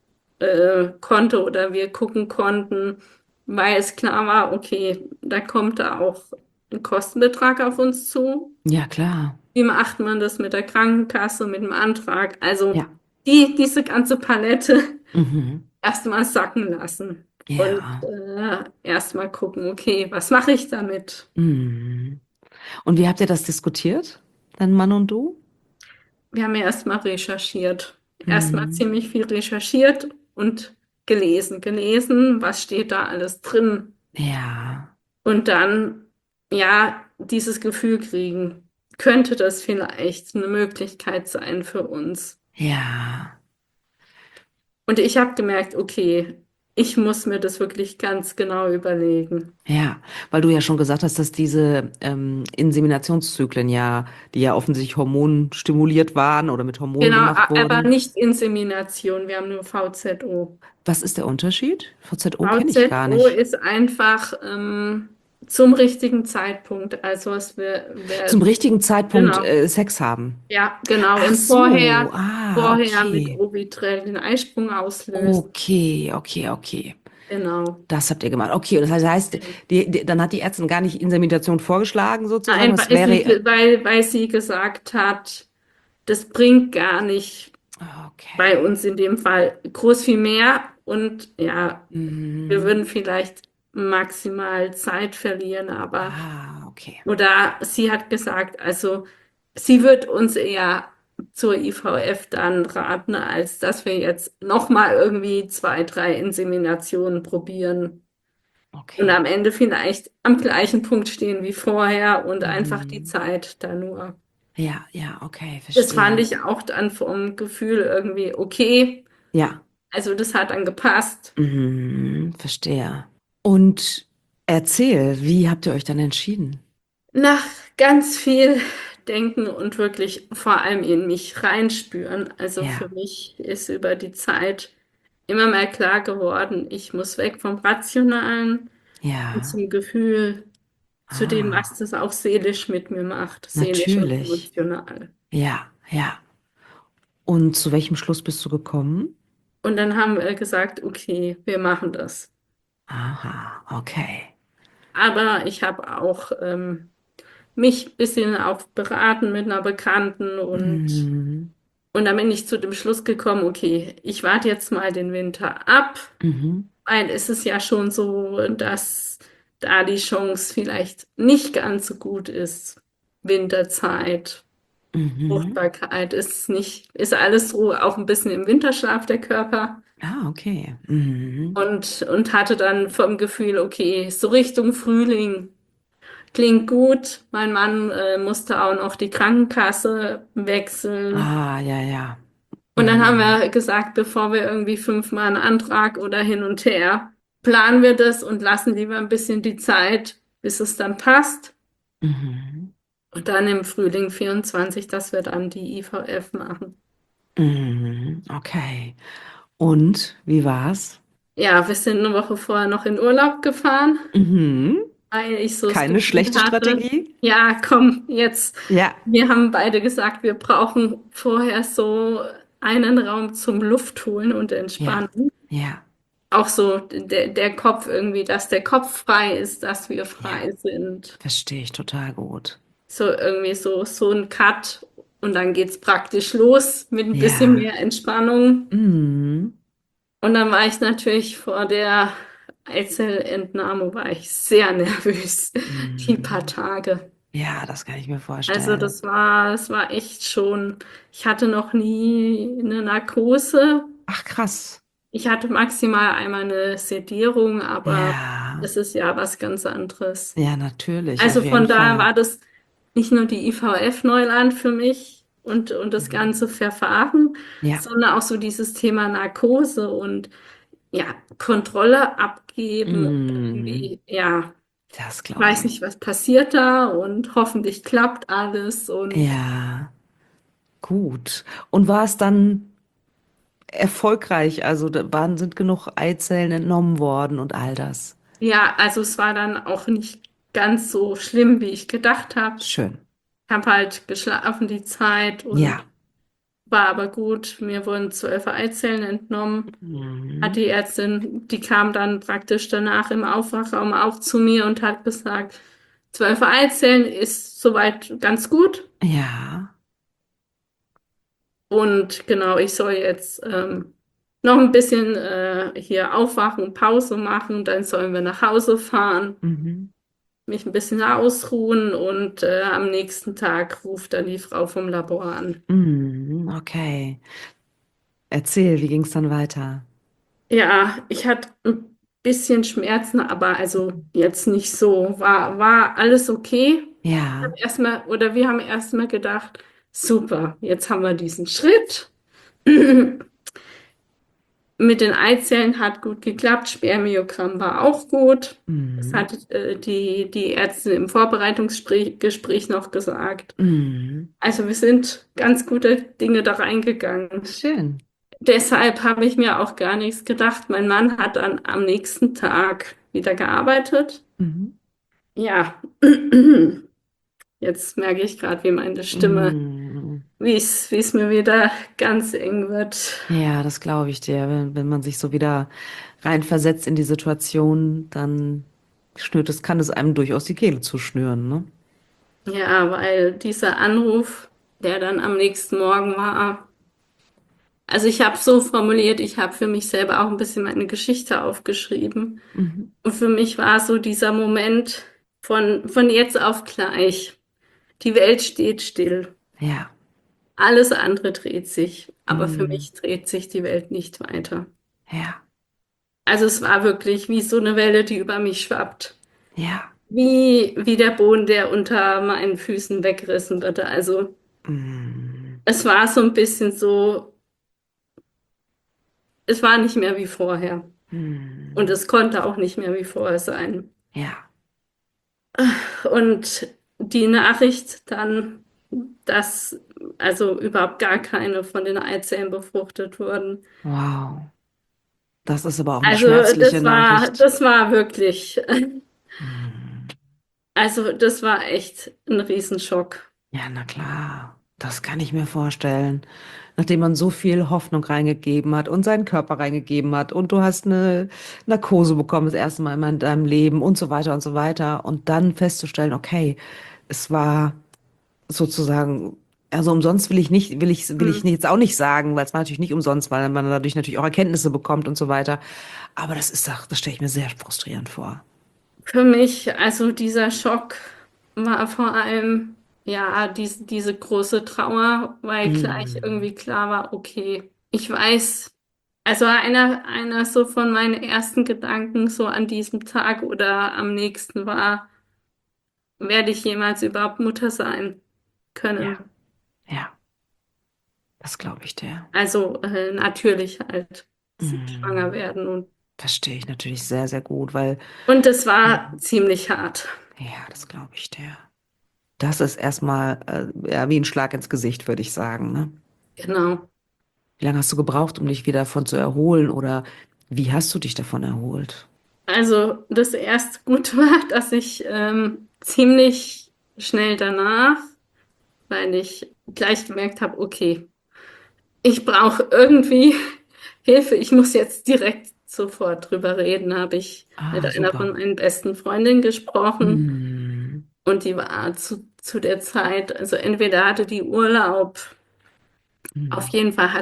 konnte oder wir gucken konnten, weil es klar war, okay, da kommt da auch ein Kostenbetrag auf uns zu. Ja, klar. Wie macht man das mit der Krankenkasse, mit dem Antrag? Also Ja. diese ganze Palette Mhm. erstmal sacken lassen und Ja. erstmal gucken, okay, was mache ich damit? Mhm. Und wie habt ihr das diskutiert, dein Mann und du? Wir haben ja erstmal recherchiert, erstmal Mhm. ziemlich viel recherchiert und gelesen, was steht da alles drin. Ja, Und dann, ja, dieses Gefühl kriegen, könnte das vielleicht eine Möglichkeit sein für uns? ja, Und ich habe gemerkt, okay, ich muss mir das wirklich ganz genau überlegen. ja. Weil du ja schon gesagt hast, dass diese Inseminationszyklen ja, die ja offensichtlich hormonstimuliert waren oder mit Hormonen Genau, gemacht aber wurden. nicht Insemination, wir haben nur VZO. Was ist der Unterschied? VZO kenne ich gar VZO nicht. ist einfach zum richtigen Zeitpunkt. Also Zum richtigen Zeitpunkt genau, Sex haben. ja, genau. Ach Und so, vorher mit okay. Ovitrell den Eisprung auslöst. Okay, okay, okay. Genau. Das habt ihr gemacht. Okay, und das heißt, dann hat die Ärztin gar nicht Insemination vorgeschlagen, sozusagen. Nein, Das wäre. weil sie gesagt hat, das bringt gar nicht Okay. bei uns in dem Fall groß viel mehr. Und ja, wir Mhm. würden vielleicht maximal Zeit verlieren, aber Okay. oder sie hat gesagt, also sie wird uns eher zur IVF dann raten, als dass wir jetzt nochmal irgendwie 2, 3 Inseminationen probieren und Okay. am Ende vielleicht am gleichen Punkt stehen wie vorher und einfach die Mhm. Zeit da nur. Ja, ja, okay, Das fand verstehe. ich auch dann vom Gefühl irgendwie okay. Ja. Also das hat dann gepasst. Mhm. Verstehe. Und erzähl, wie habt ihr euch dann entschieden? Nach ganz viel Denken und wirklich vor allem in mich reinspüren. Also für Ja, mich ist über die Zeit immer mehr klar geworden, ich muss weg vom Rationalen und ja. zum Gefühl, zu dem, was Ah, das auch seelisch mit mir macht, seelisch und natürlich. emotional. Ja, ja. Und zu welchem Schluss bist du gekommen? Und dann haben wir gesagt, okay, wir machen das. Aha, okay. Aber ich habe auch mich ein bisschen auch beraten mit einer Bekannten Mhm. und dann bin ich zu dem Schluss gekommen, okay, ich warte jetzt mal den Winter ab, Mhm. weil es ist ja schon so, dass da die Chance vielleicht nicht ganz so gut ist. Winterzeit, Mhm. Fruchtbarkeit ist nicht, ist alles so auch ein bisschen im Winterschlaf der Körper. Ah, okay. Mhm. Und hatte dann vom Gefühl, okay, so Richtung Frühling klingt gut. Mein Mann musste auch noch die Krankenkasse wechseln. Ah, ja, ja. Und dann haben Mhm. wir gesagt, bevor wir irgendwie 5-mal einen Antrag oder hin und her, planen wir das und lassen lieber ein bisschen die Zeit, bis es dann passt. Mhm. Und dann im Frühling 24, dass wir dann die IVF machen. Mhm. Okay. Und wie war's? Ja, wir sind eine Woche vorher noch in Urlaub gefahren, Mhm. weil ich so das Keine Gefühl schlechte hatte, Strategie? ja, komm, jetzt. Ja, Wir haben beide gesagt, wir brauchen vorher so einen Raum zum Luft holen und ja, entspannen. ja, Auch so der Kopf irgendwie, dass der Kopf frei ist, dass wir ja. frei sind. Verstehe ich total gut. So irgendwie so ein Cut und dann geht's praktisch los mit ein bisschen Ja. mehr Entspannung. Mhm. Und dann war ich natürlich vor der Eizellentnahme war ich sehr nervös, die paar Mhm. Tage. Ja, das kann ich mir Also vorstellen. das war echt schon, ich hatte noch nie eine Narkose. Ach, krass. Ich hatte maximal einmal eine Sedierung, aber Ja, es ist ja was ganz anderes. ja, natürlich, Also auf jeden von daher Fall. war das nicht nur die IVF Neuland für mich, und das Mhm. ganze Verfahren, Ja. sondern auch so dieses Thema Narkose und ja, Kontrolle abgeben und Mhm. irgendwie, ja, Das ich glaube weiß ich. nicht, was passiert da und hoffentlich klappt alles und Ja, gut. Und war es dann erfolgreich? Also sind genug Eizellen entnommen worden und all das? ja, also es war dann auch nicht ganz so schlimm, wie ich gedacht habe. Schön. Ich habe halt geschlafen die Zeit und Ja. war aber gut. Mir wurden 12 Eizellen entnommen. Hat Mhm. die Ärztin, die kam dann praktisch danach im Aufwachraum auch zu mir und hat gesagt, 12 Eizellen ist soweit ganz gut. Ja. Und genau, ich soll jetzt noch ein bisschen hier aufwachen, Pause machen, dann sollen wir nach Hause fahren, Mhm. mich ein bisschen ausruhen und am nächsten Tag ruft dann die Frau vom Labor an. Mhm. Okay. Erzähl, wie ging es dann weiter? Ja, ich hatte ein bisschen Schmerzen, aber also jetzt nicht so. War alles okay. Ich Ja. hab erstmal, oder wir haben erstmal gedacht, super, jetzt haben wir diesen Schritt. Mit den Eizellen hat gut geklappt, Spermiogramm war auch gut. Das Mhm. hat die Ärztin im Vorbereitungsgespräch noch gesagt. Mhm. Also wir sind ganz gute Dinge da reingegangen. Schön. Deshalb habe ich mir auch gar nichts gedacht. Mein Mann hat dann am nächsten Tag wieder gearbeitet. Mhm. Ja, jetzt merke ich gerade, wie meine Stimme, Mhm. wie es mir wieder ganz eng wird. Ja, das glaube ich dir. Wenn man sich so wieder reinversetzt in die Situation, dann kann es einem durchaus die Kehle zuschnüren, ne? Ja, weil dieser Anruf, der dann am nächsten Morgen war, also ich habe so formuliert, ich habe für mich selber auch ein bisschen meine Geschichte aufgeschrieben. Mhm. Und für mich war so dieser Moment von jetzt auf gleich. Die Welt steht still. Ja. Alles andere dreht sich, aber für Mhm. mich dreht sich die Welt nicht weiter. Ja. Also es war wirklich wie so eine Welle, die über mich schwappt. Ja. Wie der Boden, der unter meinen Füßen weggerissen wird. Also Mhm. es war so ein bisschen so, es war nicht mehr wie vorher. Und Mhm. es konnte auch nicht mehr wie vorher sein. Ja. Und die Nachricht dann, dass also überhaupt gar keine von den Eizellen befruchtet wurden. Wow. Das ist aber auch eine Also schmerzliche Nachricht. das war wirklich, Mhm. also das war echt ein Riesenschock. Ja, na klar. Das kann ich mir vorstellen. Nachdem man so viel Hoffnung reingegeben hat und seinen Körper reingegeben hat und du hast eine Narkose bekommen, das erste Mal in deinem Leben und so weiter und so weiter. Und dann festzustellen, okay, es war sozusagen, also umsonst will ich Hm. jetzt auch nicht sagen, weil es war natürlich nicht umsonst, weil man dadurch natürlich auch Erkenntnisse bekommt und so weiter. Aber das stelle ich mir sehr frustrierend vor. Für mich, also dieser Schock war vor allem, ja, diese große Trauer, weil gleich Mm, irgendwie klar war, okay, ich weiß, also einer so von meinen ersten Gedanken so an diesem Tag oder am nächsten war, werde ich jemals überhaupt Mutter sein ja, können? ja, das glaube ich dir. Also natürlich halt schwanger Mm, werden verstehe ich natürlich sehr, sehr gut, weil, und das war Mhm. ziemlich hart. Ja, das glaube ich dir. Das ist erstmal ja, wie ein Schlag ins Gesicht, würde ich sagen, ne? Genau. Wie lange hast du gebraucht, um dich wieder davon zu erholen oder wie hast du dich davon erholt? Also das erste Gute war, dass ich ziemlich schnell danach, weil ich gleich gemerkt habe, okay, ich brauche irgendwie Hilfe, ich muss jetzt direkt sofort drüber reden, habe ich mit Ah, einer von super. meinen besten Freundinnen gesprochen Mm, und die war zu der Zeit, also entweder hatte die Urlaub, auf mm. jeden Fall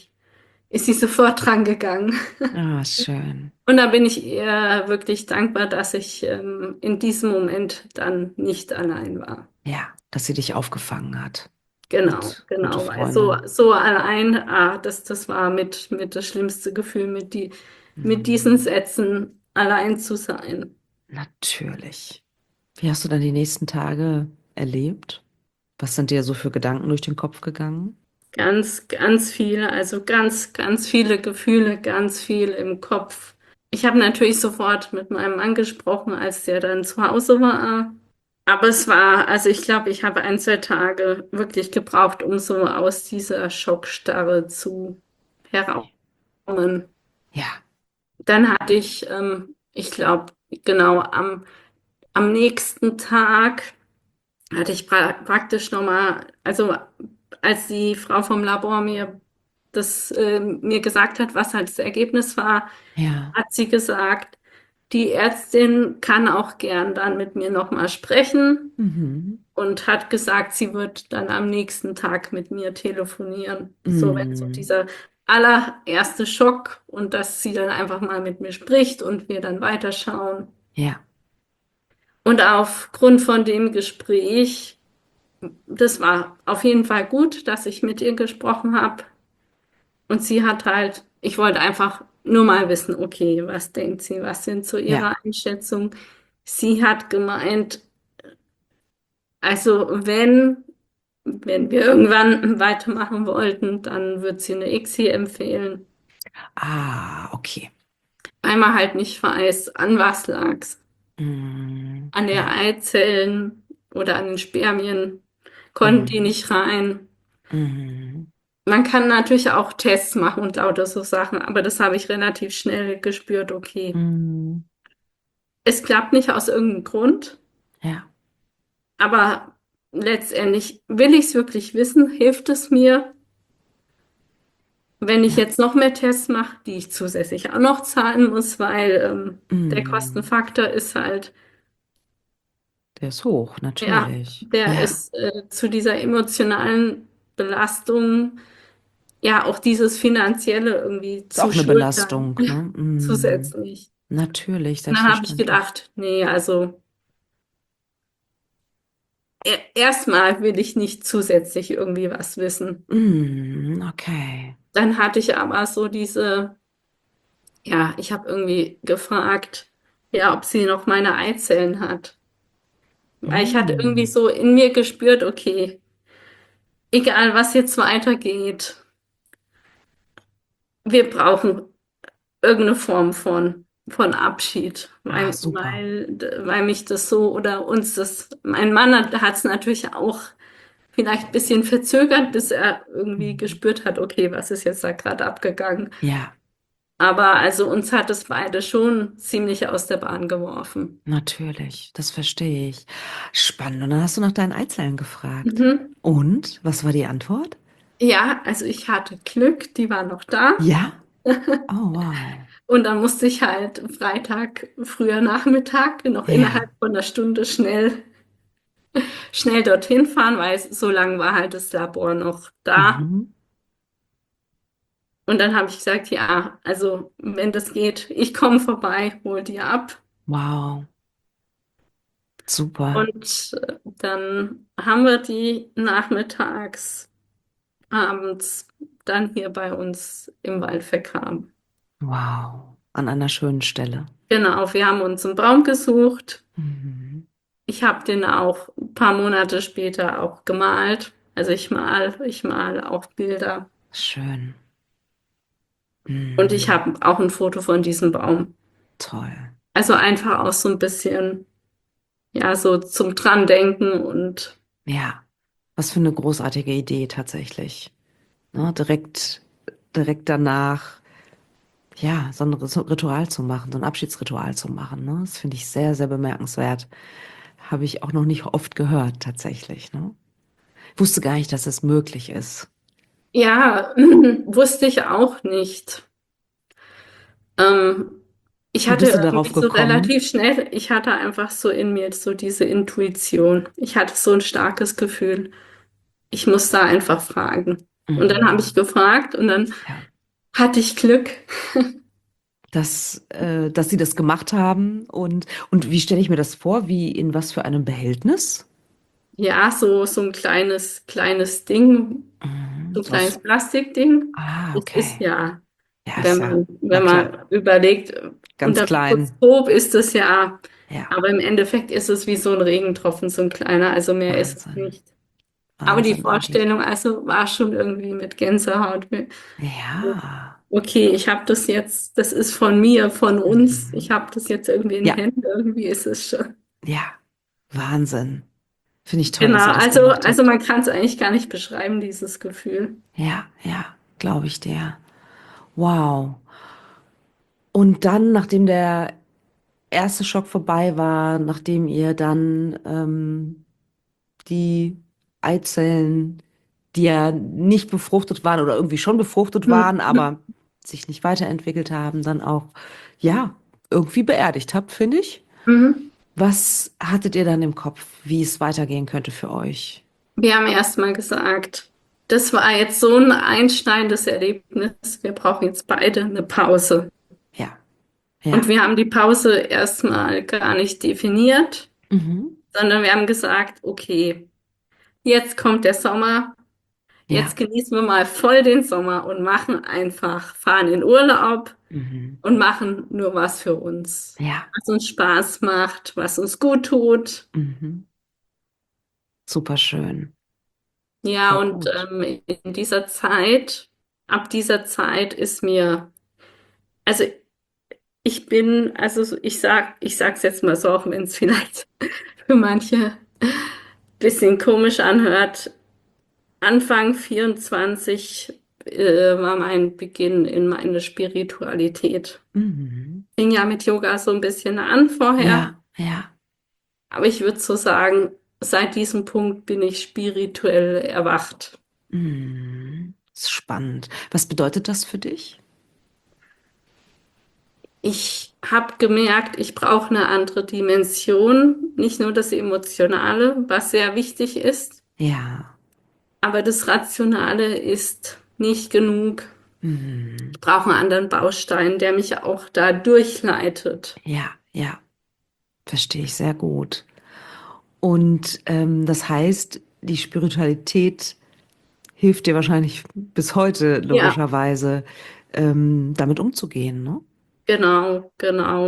ist sie sofort dran gegangen. Ah, schön. Und da bin ich ihr wirklich dankbar, dass ich in diesem Moment dann nicht allein war. Ja, dass sie dich aufgefangen hat. Genau, Gut, gute genau, weil Freundin. so allein, das war mit das schlimmste Gefühl, mit diesen Mm, Sätzen allein zu sein. natürlich. Wie hast du dann die nächsten Tage erlebt? Was sind dir so für Gedanken durch den Kopf gegangen? Ganz, ganz viele, also ganz, ganz viele Gefühle, ganz viel im Kopf. Ich habe natürlich sofort mit meinem Mann gesprochen, als der dann zu Hause war. Aber es war, also ich glaube, ich habe ein, zwei Tage wirklich gebraucht, um so aus dieser Schockstarre zu herauszukommen. Ja, Dann hatte ich glaube, genau am nächsten Tag hatte ich praktisch nochmal, also als die Frau vom Labor mir gesagt hat, was halt das Ergebnis war, ja. hat sie gesagt, die Ärztin kann auch gern dann mit mir nochmal sprechen Mhm. und hat gesagt, sie wird dann am nächsten Tag mit mir telefonieren. So, wenn so Mhm. dieser allererste Schock und dass sie dann einfach mal mit mir spricht und wir dann weiterschauen. Ja. Und aufgrund von dem Gespräch, das war auf jeden Fall gut, dass ich mit ihr gesprochen habe. Und sie hat halt, ich wollte einfach nur mal wissen, okay, was denkt sie, was sind so Ja. ihre Einschätzungen? Sie hat gemeint, also wenn wir irgendwann weitermachen wollten, dann wird sie eine ICSI empfehlen. Ah, okay. Einmal halt nicht weiß, an was lag's. Mhm. An der Ja. Eizellen oder an den Spermien konnten die Mhm. nicht rein. Mhm. Man kann natürlich auch Tests machen und lauter so Sachen, aber das habe ich relativ schnell gespürt, okay. Mhm. Es klappt nicht aus irgendeinem Grund, Ja. aber letztendlich will ich es wirklich wissen, hilft es mir, wenn ich Ja. jetzt noch mehr Tests mache, die ich zusätzlich auch noch zahlen muss, weil der Mhm. Kostenfaktor ist halt, Der ist hoch, ja, natürlich. der Ja. ist zu dieser emotionalen Belastung, ja, auch dieses Finanzielle irgendwie Ist zu auch eine schultern, Belastung, ne? Mhm. zusätzlich. Natürlich, Und dann habe ich selbstverständlich. gedacht, nee, also erstmal will ich nicht zusätzlich irgendwie was wissen. Mhm. Okay. Dann hatte ich aber so ja, ich habe irgendwie gefragt, ja, ob sie noch meine Eizellen hat. Weil ich hatte irgendwie Mhm. so in mir gespürt, okay, egal was jetzt weitergeht, wir brauchen irgendeine Form von Abschied, Ah, super. weil mich das so oder uns das, mein Mann hat es natürlich auch vielleicht ein bisschen verzögert, bis er irgendwie Mhm. gespürt hat, okay, was ist jetzt da gerade abgegangen. Ja, Aber also uns hat es beide schon ziemlich aus der Bahn geworfen. natürlich. Das verstehe ich. Spannend. Und dann hast du nach deinen Eizellen gefragt. Mhm. Und? Was war die Antwort? Ja, also ich hatte Glück, die war noch da. Ja? Oh, wow. Und dann musste ich halt Freitag früher Nachmittag noch innerhalb Ja. von einer Stunde schnell dorthin fahren, weil so lange war halt das Labor noch da. Mhm. Und dann habe ich gesagt, ja, also wenn das geht, ich komme vorbei, hol die ab. Wow. Super. Und dann haben wir die nachmittags, abends dann hier bei uns im Wald vergraben. Wow. An einer schönen Stelle. Genau, wir haben uns einen Baum gesucht. Mhm. Ich habe den auch ein paar Monate später auch gemalt. Also ich mal auch Bilder. Schön. Und ich Mhm. habe auch ein Foto von diesem Baum. Toll. Also einfach auch so ein bisschen, ja, so zum dran denken und Ja. Was für eine großartige Idee tatsächlich. Ne? Direkt danach, ja, so ein Ritual zu machen, so ein Abschiedsritual zu machen. Ne? Das finde ich sehr, sehr bemerkenswert. Habe ich auch noch nicht oft gehört, tatsächlich. Ne? Wusste gar nicht, dass es möglich ist. ja, wusste ich auch nicht. Ähm, ich Wie hatte bist du darauf irgendwie so gekommen? relativ schnell, ich hatte einfach so in mir so diese Intuition. Ich hatte so ein starkes Gefühl. Ich muss da einfach fragen. Und dann habe ich Mhm. gefragt und dann Ja. hatte ich Glück. Dass sie das gemacht haben und wie stelle ich mir das vor? Wie in was für einem Behältnis? Ja, so ein kleines Ding, Mhm. so ein kleines Plastikding. Das ist Okay. ja, Ja, ist ja, na wenn klar, man überlegt, ganz unter klein. Mikroskop ist es ja, Ja, aber im Endeffekt ist es wie so ein Regentropfen, so ein kleiner, also mehr ist es Wahnsinn. nicht. Aber die Wahnsinn, wirklich. Vorstellung also war schon irgendwie mit Gänsehaut. Ja. Okay, ich habe das jetzt, das ist von mir, von uns. Ich Mhm. habe das jetzt irgendwie in Ja, Händen. Irgendwie ist es schon. ja. Wahnsinn. Finde ich toll, dass Genau, ihr das gemacht also habt. man kann es eigentlich gar nicht beschreiben, dieses Gefühl. Ja, ja, glaube ich dir. Wow. Und dann, nachdem der erste Schock vorbei war, nachdem ihr dann die Eizellen, die ja nicht befruchtet waren oder irgendwie schon befruchtet waren, Mhm. aber sich nicht weiterentwickelt haben, dann auch, ja, irgendwie beerdigt habt, finde ich. Mhm. Was hattet ihr dann im Kopf, wie es weitergehen könnte für euch? Wir haben erst mal gesagt, das war jetzt so ein einschneidendes Erlebnis. Wir brauchen jetzt beide eine Pause. Ja, Und ja. wir haben die Pause erstmal gar nicht definiert, Mhm. sondern wir haben gesagt, okay, jetzt kommt der Sommer. Jetzt Ja. genießen wir mal voll den Sommer und machen einfach, fahren in Urlaub Mhm. und machen nur was für uns. Ja. Was uns Spaß macht, was uns gut tut. Mhm. Super schön. Ja, Voll und gut. in dieser Zeit, ab dieser Zeit ist mir, also ich bin, ich sag's jetzt mal so, auch wenn es vielleicht für manche ein bisschen komisch anhört, Anfang 24 war mein Beginn in meine Spiritualität. Mhm. Fing ja mit Yoga so ein bisschen an vorher, Ja, ja. aber ich würde so sagen, seit diesem Punkt bin ich spirituell erwacht. Mhm. Ist spannend. Was bedeutet das für dich? Ich habe gemerkt, ich brauche eine andere Dimension, nicht nur das Emotionale, was sehr wichtig ist, Ja. aber das Rationale ist nicht genug. Mhm. Ich brauche einen anderen Baustein, der mich auch da durchleitet. Ja, ja. Verstehe ich sehr gut. Und das heißt, die Spiritualität hilft dir wahrscheinlich bis heute Ja, logischerweise, damit umzugehen, ne? genau,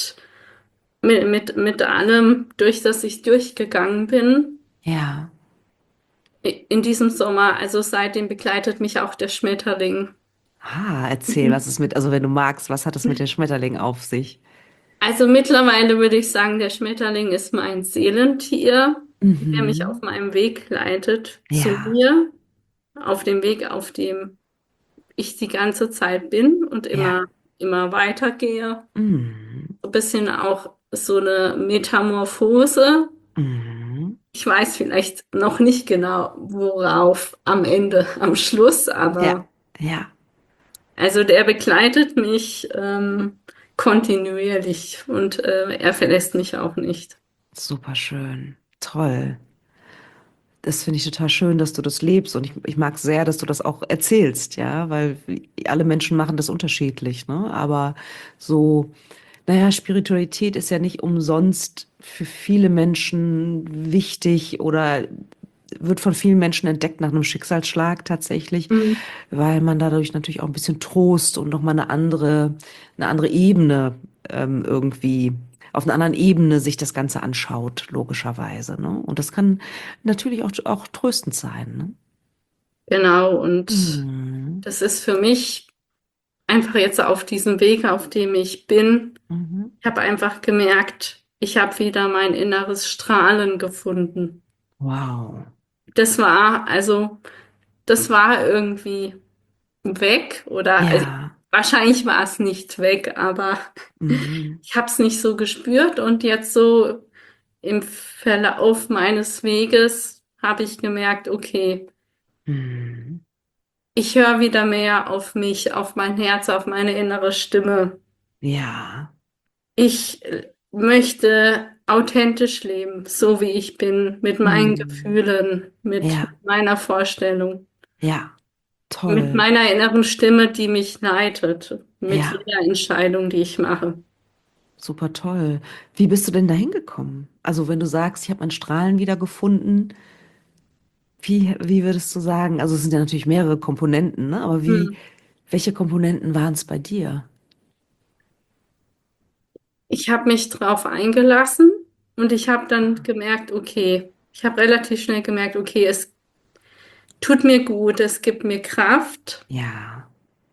mit allem, durch das ich durchgegangen bin. Ja. In diesem Sommer, also seitdem begleitet mich auch der Schmetterling. Ah, erzähl, was ist mit, also wenn du magst, was hat es mit den Schmetterlingen auf sich? Also mittlerweile würde ich sagen, der Schmetterling ist mein Seelentier, der mich auf Mhm. meinem Weg leitet zu Ja, mir, auf dem Weg, auf dem ich die ganze Zeit bin und ja. immer weitergehe. Mhm. So ein bisschen auch so eine Metamorphose. Mhm. Ich weiß vielleicht noch nicht genau, worauf am Ende, am Schluss, Ja, aber ja. also der begleitet mich kontinuierlich und er verlässt mich auch nicht. Super schön. Toll. Das finde ich total schön, dass du das lebst und ich mag sehr, dass du das auch erzählst, ja, weil alle Menschen machen das unterschiedlich, ne? Aber so, naja, Spiritualität ist ja nicht umsonst für viele Menschen wichtig oder wird von vielen Menschen entdeckt nach einem Schicksalsschlag tatsächlich, Mhm. weil man dadurch natürlich auch ein bisschen Trost und nochmal eine andere Ebene irgendwie, auf einer anderen Ebene sich das Ganze anschaut, logischerweise. Ne? Und das kann natürlich auch tröstend sein. Ne? Genau, und Mhm. das ist für mich einfach jetzt auf diesem Weg, auf dem ich bin. Mhm. Ich habe einfach gemerkt, ich habe wieder mein inneres Strahlen gefunden. Wow. Das war, also, das war irgendwie weg oder also, Ja. wahrscheinlich war es nicht weg, aber Mhm. ich habe es nicht so gespürt und jetzt so im Verlauf meines Weges habe ich gemerkt, okay, Mhm. ich höre wieder mehr auf mich, auf mein Herz, auf meine innere Stimme. Ja. Ich möchte authentisch leben, so wie ich bin, mit meinen Mhm. Gefühlen, mit Ja. meiner Vorstellung, Ja. mit Toll. meiner inneren Stimme, die mich leitet, mit Ja. jeder Entscheidung, die ich mache. Super toll. Wie bist du denn da hingekommen? Also wenn du sagst, ich habe mein Strahlen wieder gefunden, wie würdest du sagen? Also es sind ja natürlich mehrere Komponenten, ne? Aber Hm. welche Komponenten waren es bei dir? Ich habe mich drauf eingelassen und ich habe dann gemerkt, okay, ich habe relativ schnell gemerkt, okay, tut mir gut, es gibt mir Kraft. Ja,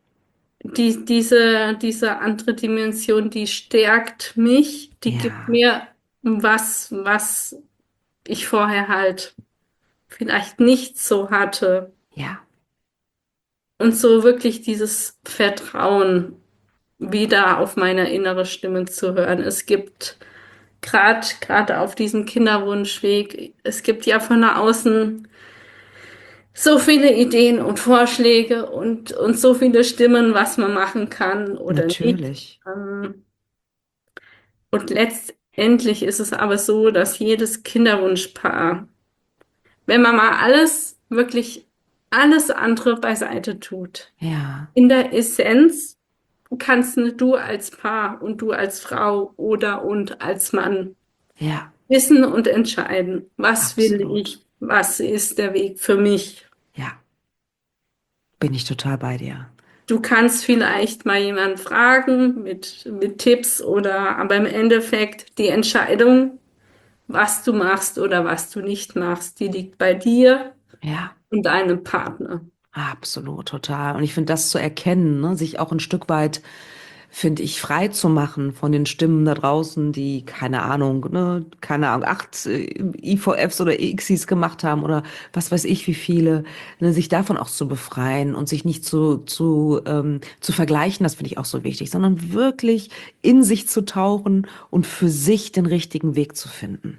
Diese andere Dimension, die stärkt mich, die gibt ja, mir was ich vorher halt vielleicht nicht so hatte. ja, Und so wirklich dieses Vertrauen wieder auf meine innere Stimme zu hören. Es gibt gerade auf diesem Kinderwunschweg, es gibt ja von außen so viele Ideen und Vorschläge und so viele Stimmen, was man machen kann oder nicht. natürlich. Ähm, Und letztendlich ist es aber so, dass jedes Kinderwunschpaar, wenn man mal alles, wirklich alles andere beiseite tut, Ja, in der Essenz kannst nur du als Paar und du als Frau oder und als Mann ja, wissen und entscheiden, was will absolut. ich, was ist der Weg für mich. Ja, bin ich total bei dir. Du kannst vielleicht mal jemanden fragen mit Tipps oder, aber im Endeffekt die Entscheidung, was du machst oder was du nicht machst, die liegt bei dir Ja. und deinem Partner. Absolut, total. Und ich finde, das zu erkennen, ne, sich auch ein Stück weit, finde ich, frei zu machen von den Stimmen da draußen, die, keine Ahnung, ne, keine Ahnung, 8 IVFs oder ICSIs gemacht haben oder was weiß ich, wie viele, ne, sich davon auch zu befreien und sich nicht zu vergleichen, das finde ich auch so wichtig, sondern wirklich in sich zu tauchen und für sich den richtigen Weg zu finden.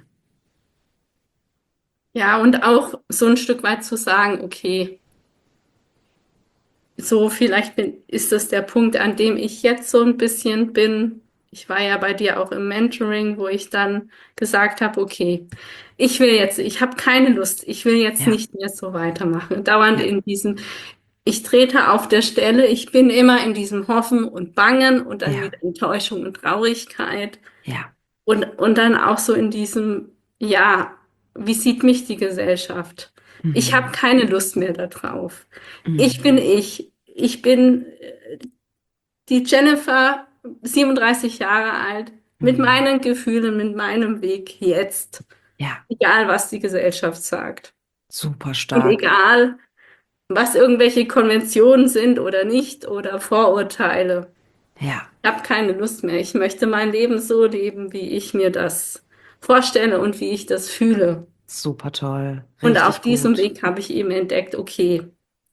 Ja, und auch so ein Stück weit zu sagen, okay, so ist das der Punkt, an dem ich jetzt so ein bisschen bin. Ich war ja bei dir auch im Mentoring, wo ich dann gesagt habe, okay, ich habe keine Lust, ich will jetzt Ja, nicht mehr so weitermachen. Dauernd ja, in diesem, ich trete auf der Stelle, ich bin immer in diesem Hoffen und Bangen und dann ja, wieder Enttäuschung und Traurigkeit. ja. Und dann auch so in diesem, ja, wie sieht mich die Gesellschaft? Ich habe Mhm. keine Lust mehr darauf. Ich bin Mhm. ich. Ich bin die Jennifer, 37 Jahre alt, mit Mhm. meinen Gefühlen, mit meinem Weg jetzt. Ja, Egal, was die Gesellschaft sagt. super Und stark. egal, was irgendwelche Konventionen sind oder nicht oder Vorurteile. Ja, Ich habe keine Lust mehr. Ich möchte mein Leben so leben, wie ich mir das vorstelle und wie ich das fühle. super toll. Und auf Richtig diesem gut. Weg habe ich eben entdeckt, okay,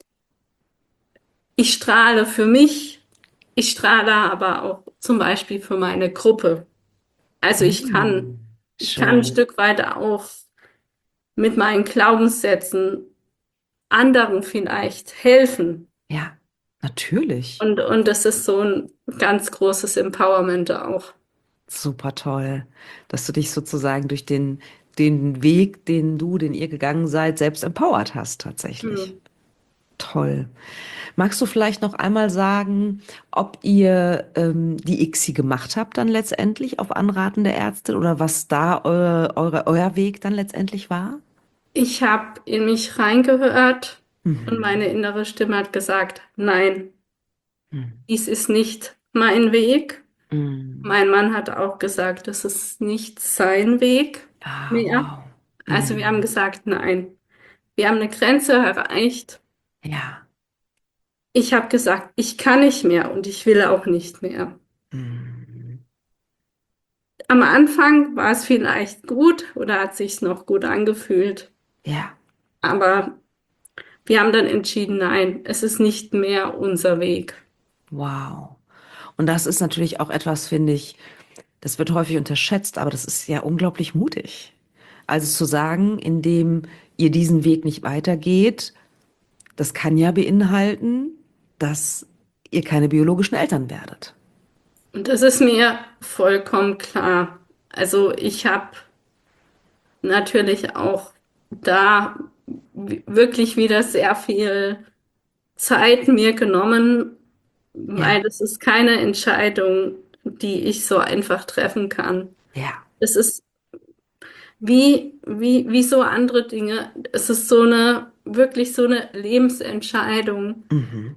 ich strahle für mich, ich strahle aber auch zum Beispiel für meine Gruppe. Also Mhm. ich kann ein Schön. Stück weit auch mit meinen Glaubenssätzen anderen vielleicht helfen. Ja, natürlich. Und das ist so ein ganz großes Empowerment auch. Super toll, dass du dich sozusagen durch den Weg, den ihr gegangen seid, selbst empowert hast, tatsächlich. Hm. Toll. Magst du vielleicht noch einmal sagen, ob ihr die ICSI gemacht habt dann letztendlich auf Anraten der Ärztin oder was da euer Weg dann letztendlich war? Ich habe in mich reingehört und meine Mhm. innere Stimme hat gesagt, nein, Mhm. dies ist nicht mein Weg. Mhm. Mein Mann hat auch gesagt, das ist nicht sein Weg Ah, mehr. wow. Also wir haben Mhm. gesagt, nein, wir haben eine Grenze erreicht. Ja. Ich habe gesagt, ich kann nicht mehr und ich will auch nicht mehr. Mhm. Am Anfang war es vielleicht gut oder hat sich noch gut angefühlt, Ja. aber wir haben dann entschieden, nein, es ist nicht mehr unser Weg. Wow. Und das ist natürlich auch etwas, finde ich, das wird häufig unterschätzt, aber das ist ja unglaublich mutig. Also zu sagen, indem ihr diesen Weg nicht weitergeht, das kann ja beinhalten, dass ihr keine biologischen Eltern werdet. Und das ist mir vollkommen klar. Also ich habe natürlich auch da wirklich wieder sehr viel Zeit mir genommen, weil Ja, das ist keine Entscheidung, die ich so einfach treffen kann. ja. Es ist wie so andere Dinge. Es ist so eine, wirklich so eine Lebensentscheidung, Mhm.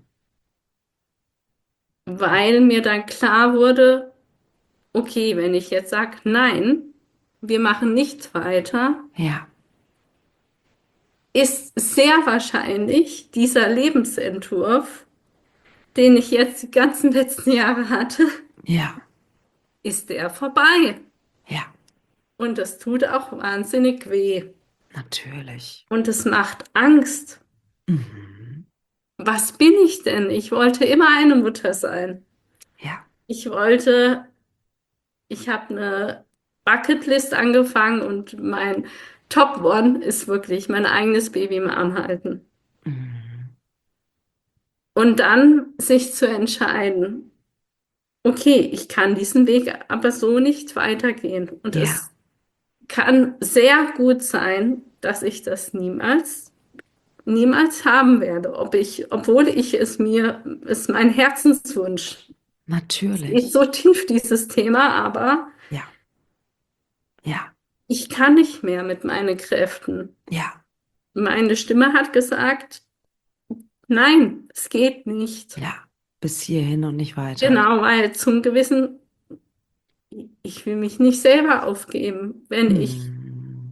weil mir dann klar wurde, okay, wenn ich jetzt sage, nein, wir machen nicht weiter, Ja, ist sehr wahrscheinlich dieser Lebensentwurf, den ich jetzt die ganzen letzten Jahre hatte, Ja, ist der vorbei. ja, Und das tut auch wahnsinnig weh. natürlich. Und es macht Angst. Mhm. Was bin ich denn? Ich wollte immer eine Mutter sein. Ja. Ich wollte, ich habe eine Bucketlist angefangen und mein Top One ist wirklich mein eigenes Baby im Arm halten. Mhm. Und dann sich zu entscheiden, okay, ich kann diesen Weg aber so nicht weitergehen. Und Ja, es kann sehr gut sein, dass ich das niemals haben werde, obwohl ich es mein Herzenswunsch ist natürlich. so tief, dieses Thema, aber Ja, ja, ich kann nicht mehr mit meinen Kräften. ja, Meine Stimme hat gesagt, nein, es geht nicht. ja. Bis hierhin und nicht weiter. Genau, weil zum gewissen, ich will mich nicht selber aufgeben, Mhm.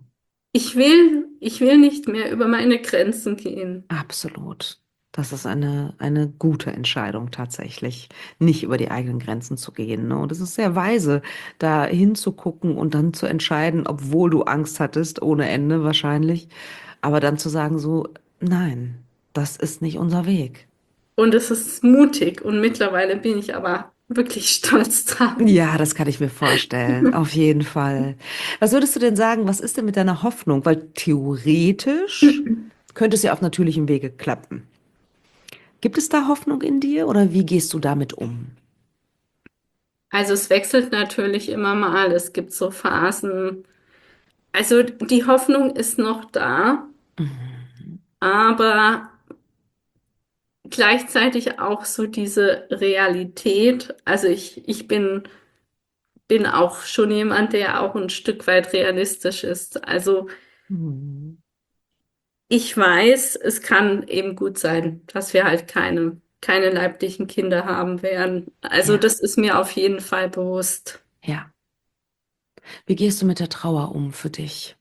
ich will nicht mehr über meine Grenzen gehen. Absolut. Das ist eine gute Entscheidung tatsächlich, nicht über die eigenen Grenzen zu gehen. Ne? Und es ist sehr weise, da hinzugucken und dann zu entscheiden, obwohl du Angst hattest, ohne Ende wahrscheinlich, aber dann zu sagen so, nein, das ist nicht unser Weg. Und es ist mutig und mittlerweile bin ich aber wirklich stolz drauf. Ja, das kann ich mir vorstellen, auf jeden Fall. Was würdest du denn sagen, was ist denn mit deiner Hoffnung? Weil theoretisch könnte es ja auf natürlichem Wege klappen. Gibt es da Hoffnung in dir oder wie gehst du damit um? Also es wechselt natürlich immer mal. Es gibt so Phasen. Also die Hoffnung ist noch da, Mhm. aber gleichzeitig auch so diese Realität. Also bin auch schon jemand, der auch ein Stück weit realistisch ist. Also Mhm. ich weiß, es kann eben gut sein, dass wir halt keine leiblichen Kinder haben werden. Also Ja, das ist mir auf jeden Fall bewusst. ja. Wie gehst du mit der Trauer um für dich?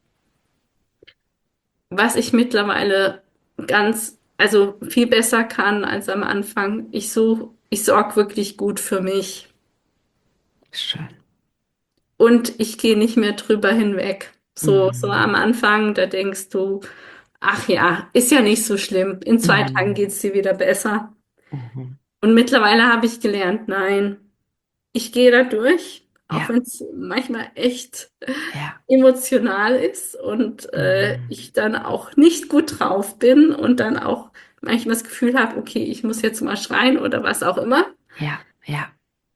Was ich mittlerweile also viel besser kann als am Anfang. Ich sorge wirklich gut für mich Schön. und ich gehe nicht mehr drüber hinweg. So Mhm. am Anfang, da denkst du, ach ja, ist ja nicht so schlimm. In 2 Tagen Mhm. geht's dir wieder besser. Mhm. Und mittlerweile habe ich gelernt, nein, ich gehe da durch, auch Ja, wenn es manchmal echt ja. emotional ist und Mhm. ich dann auch nicht gut drauf bin und dann auch manchmal das Gefühl habe, okay, ich muss jetzt mal schreien oder was auch immer. Ja, ja.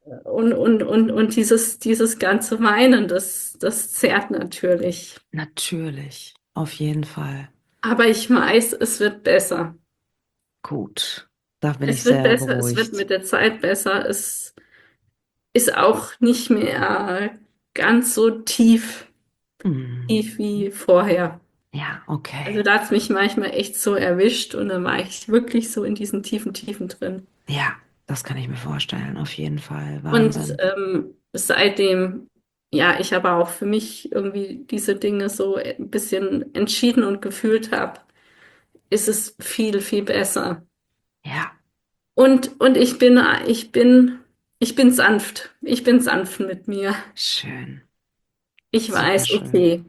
Und dieses ganze Weinen, das zerrt natürlich. Natürlich. Auf jeden Fall. Aber ich weiß, es wird besser. Gut. Da bin ich Es wird sehr besser, es wird beruhigt. mit der Zeit besser. Es ist auch nicht mehr ganz so Mhm. tief wie vorher. Ja, Also okay. da hat es mich manchmal echt so erwischt und dann war ich wirklich so in diesen Tiefen drin. Ja, das kann ich mir vorstellen. Auf jeden Fall. Und Wahnsinn. seitdem, ja, ich aber auch für mich irgendwie diese Dinge so ein bisschen entschieden und gefühlt habe, ist es viel besser. Ja, Und ich bin sanft. Ich bin sanft mit mir. schön. Ich Super weiß, schön. okay,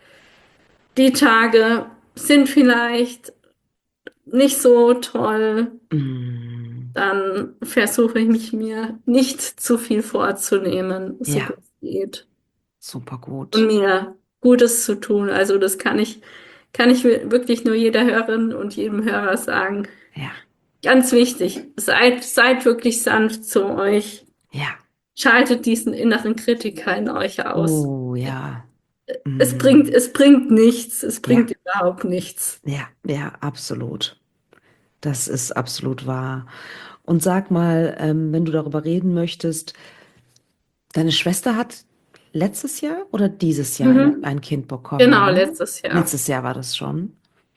die Tage sind vielleicht nicht so toll. Mhm. Dann versuche ich mir nicht zu viel vorzunehmen, so gut Ja, es geht. super Und gut. mir Gutes zu tun. Also das kann ich wirklich nur jeder Hörerin und jedem Hörer sagen. Ja, Ganz wichtig, seid wirklich sanft zu euch. ja. Schaltet diesen inneren Kritiker in euch aus. Oh, ja. Mhm. Es bringt nichts. Es bringt Ja, überhaupt nichts. ja, ja, absolut. Das ist absolut wahr. Und sag mal, wenn du darüber reden möchtest, deine Schwester hat letztes Jahr oder dieses Jahr Mhm. ein Kind bekommen, Genau, ne? letztes Jahr. Letztes Jahr war das schon.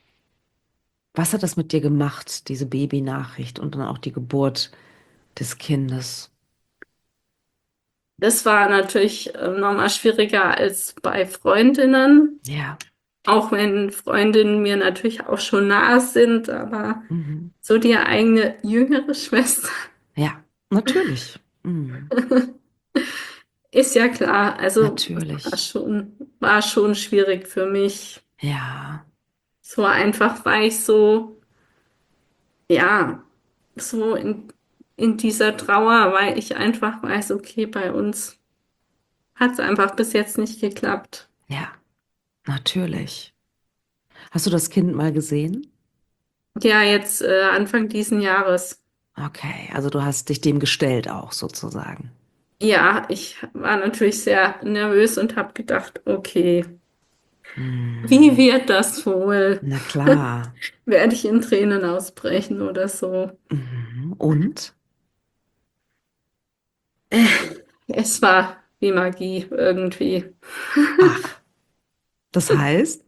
Was hat das mit dir gemacht, diese Babynachricht und dann auch die Geburt des Kindes? Das war natürlich nochmal schwieriger als bei Freundinnen. Ja, Auch wenn Freundinnen mir natürlich auch schon nahe sind, aber Mhm. so die eigene jüngere Schwester Ja, natürlich. Mhm. ist ja klar. Also es Natürlich. war schon schwierig für mich. Ja, So einfach war ich so, ja, so in dieser Trauer, weil ich einfach weiß, okay, bei uns hat es einfach bis jetzt nicht geklappt. ja, natürlich. Hast du das Kind mal gesehen? Ja, jetzt Anfang diesen Jahres. Okay, also du hast dich dem gestellt auch sozusagen. Ja, ich war natürlich sehr nervös und habe gedacht, okay, wie Mhm. wird das wohl? Na klar. Werde ich in Tränen ausbrechen oder so? Mhm. Und? Äh, Es war wie Magie irgendwie. Ach, das heißt?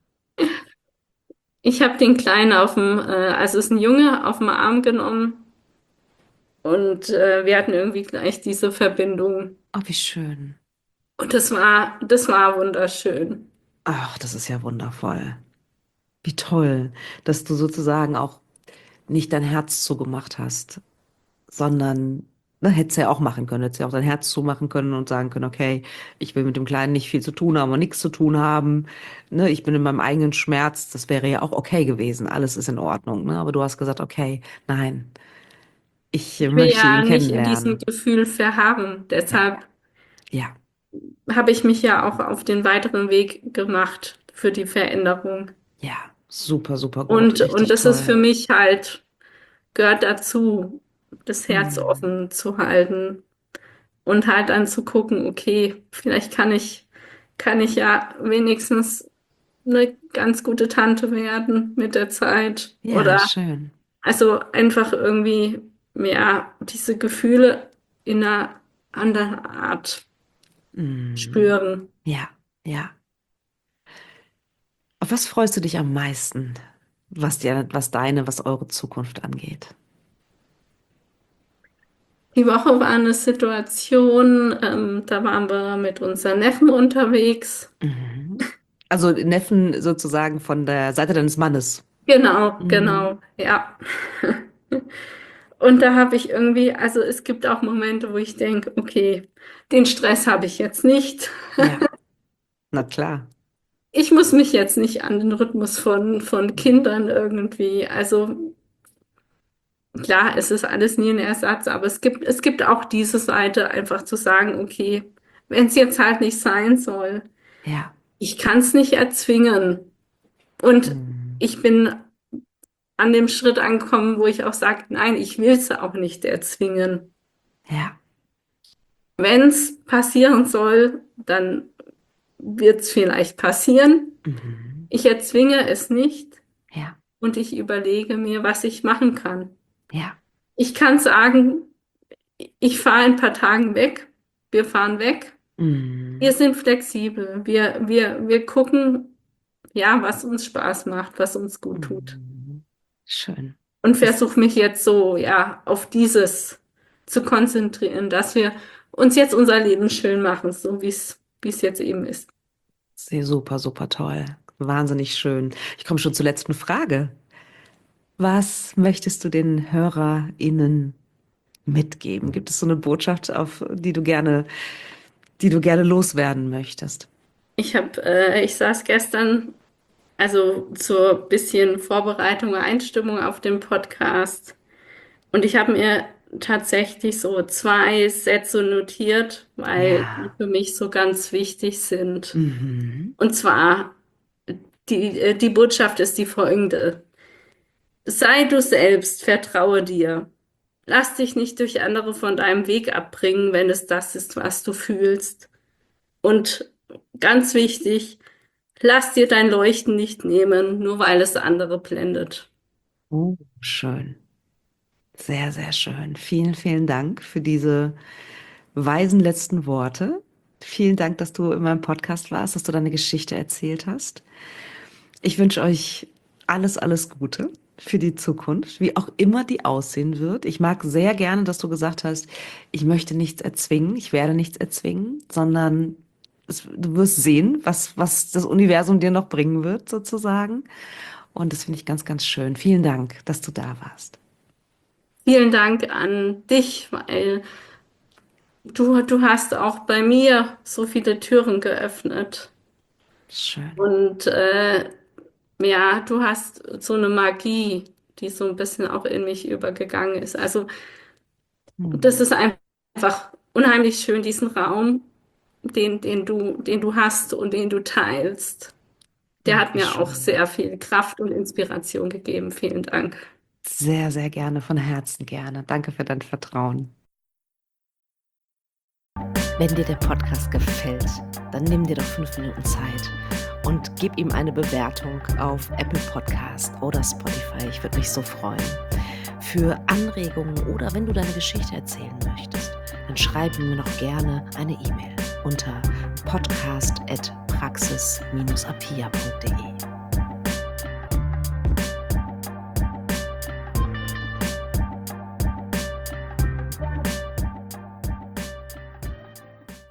Ich habe den Kleinen also es ist ein Junge, auf dem Arm genommen und wir hatten irgendwie gleich diese Verbindung. Oh, wie schön. Und das war wunderschön. Ach, das ist ja wundervoll. Wie toll, dass du sozusagen auch nicht dein Herz zugemacht hast, sondern, ne, hättest ja auch machen können, hättest ja auch dein Herz zumachen können und sagen können, okay, ich will mit dem Kleinen nicht viel zu tun haben und nichts zu tun haben, ne, ich bin in meinem eigenen Schmerz, das wäre ja auch okay gewesen, alles ist in Ordnung, ne, aber du hast gesagt, okay, nein, ich Ich will möchte ihn ja nicht in diesem kennenlernen. Gefühl verharren. Ja, Deshalb ja, habe ich mich ja auch auf den weiteren Weg gemacht für die Veränderung. ja, super, super gut, Und richtig das ist toll. für mich halt, gehört dazu, das Herz Hm. offen zu halten und halt dann zu gucken, okay, vielleicht kann ich ja wenigstens eine ganz gute Tante werden mit der Zeit. Ja, Oder schön. also einfach irgendwie mehr diese Gefühle in einer anderen Art Hm. spüren. Ja, ja. Auf was freust du dich am meisten, was eure Zukunft angeht? Die Woche war eine Situation, da waren wir mit unseren Neffen unterwegs. Mhm. Also Neffen sozusagen von der Seite deines Mannes. Genau, Mhm. genau, ja. Und da habe ich irgendwie, also es gibt auch Momente, wo ich denke, okay, den Stress habe ich jetzt nicht. Ja, na klar. Ich muss mich jetzt nicht an den Rhythmus von Kindern irgendwie, also klar, es ist alles nie ein Ersatz, aber es gibt auch diese Seite, einfach zu sagen, okay, wenn es jetzt halt nicht sein soll, Ja. ich kann es nicht erzwingen. Und Mhm. ich bin an dem Schritt angekommen, wo ich auch sage, nein, ich will es auch nicht erzwingen. Ja. Wenn es passieren soll, dann wird es vielleicht passieren. Mhm. Ich erzwinge es nicht Ja. und ich überlege mir, was ich machen kann. Ja. Ich kann sagen, ich fahre in ein paar Tagen weg. Wir fahren weg. Wir Mhm. sind flexibel. Wir gucken, ja, was uns Spaß macht, was uns gut tut. Mhm. Schön. Und Das versuche mich jetzt so, ja, auf dieses zu konzentrieren, dass wir uns jetzt unser Leben schön machen, so wie es jetzt eben ist. ist sehr super, super toll. Wahnsinnig schön. Ich komme schon zur letzten Frage. Was möchtest du den HörerInnen mitgeben? Gibt es so eine Botschaft, die du gerne loswerden möchtest? Ich saß gestern, also zur bisschen Vorbereitung, Einstimmung auf den Podcast, und ich habe mir tatsächlich so zwei Sätze notiert, weil die Ja. für mich so ganz wichtig sind. Mhm. Und zwar, die Botschaft ist die folgende. Sei du selbst, vertraue dir. Lass dich nicht durch andere von deinem Weg abbringen, wenn es das ist, was du fühlst. Und ganz wichtig, lass dir dein Leuchten nicht nehmen, nur weil es andere blendet. Oh, schön. Sehr, sehr schön. Vielen, vielen Dank für diese weisen letzten Worte. Vielen Dank, dass du in meinem Podcast warst, dass du deine Geschichte erzählt hast. Ich wünsche euch alles, alles Gute für die Zukunft, wie auch immer die aussehen wird. Ich mag sehr gerne, dass du gesagt hast, ich möchte nichts erzwingen, ich werde nichts erzwingen, sondern du wirst sehen, was das Universum dir noch bringen wird, sozusagen. Und das finde ich ganz, ganz schön. Vielen Dank, dass du da warst. Vielen Dank an dich, weil du hast auch bei mir so viele Türen geöffnet. Schön. Und ja, du hast so eine Magie, die so ein bisschen auch in mich übergegangen ist. Also das Hm. ist einfach unheimlich schön, diesen Raum, den du hast und den du teilst. Der Ach, hat wie mir auch schön. sehr viel Kraft und Inspiration gegeben. Vielen Dank. Sehr, sehr gerne, von Herzen gerne. Danke für dein Vertrauen. Wenn dir der Podcast gefällt, dann nimm dir doch 5 Minuten Zeit und gib ihm eine Bewertung auf Apple Podcast oder Spotify. Ich würde mich so freuen. Für Anregungen oder wenn du deine Geschichte erzählen möchtest, dann schreib mir noch gerne eine E-Mail unter podcast@praxis-apia.de.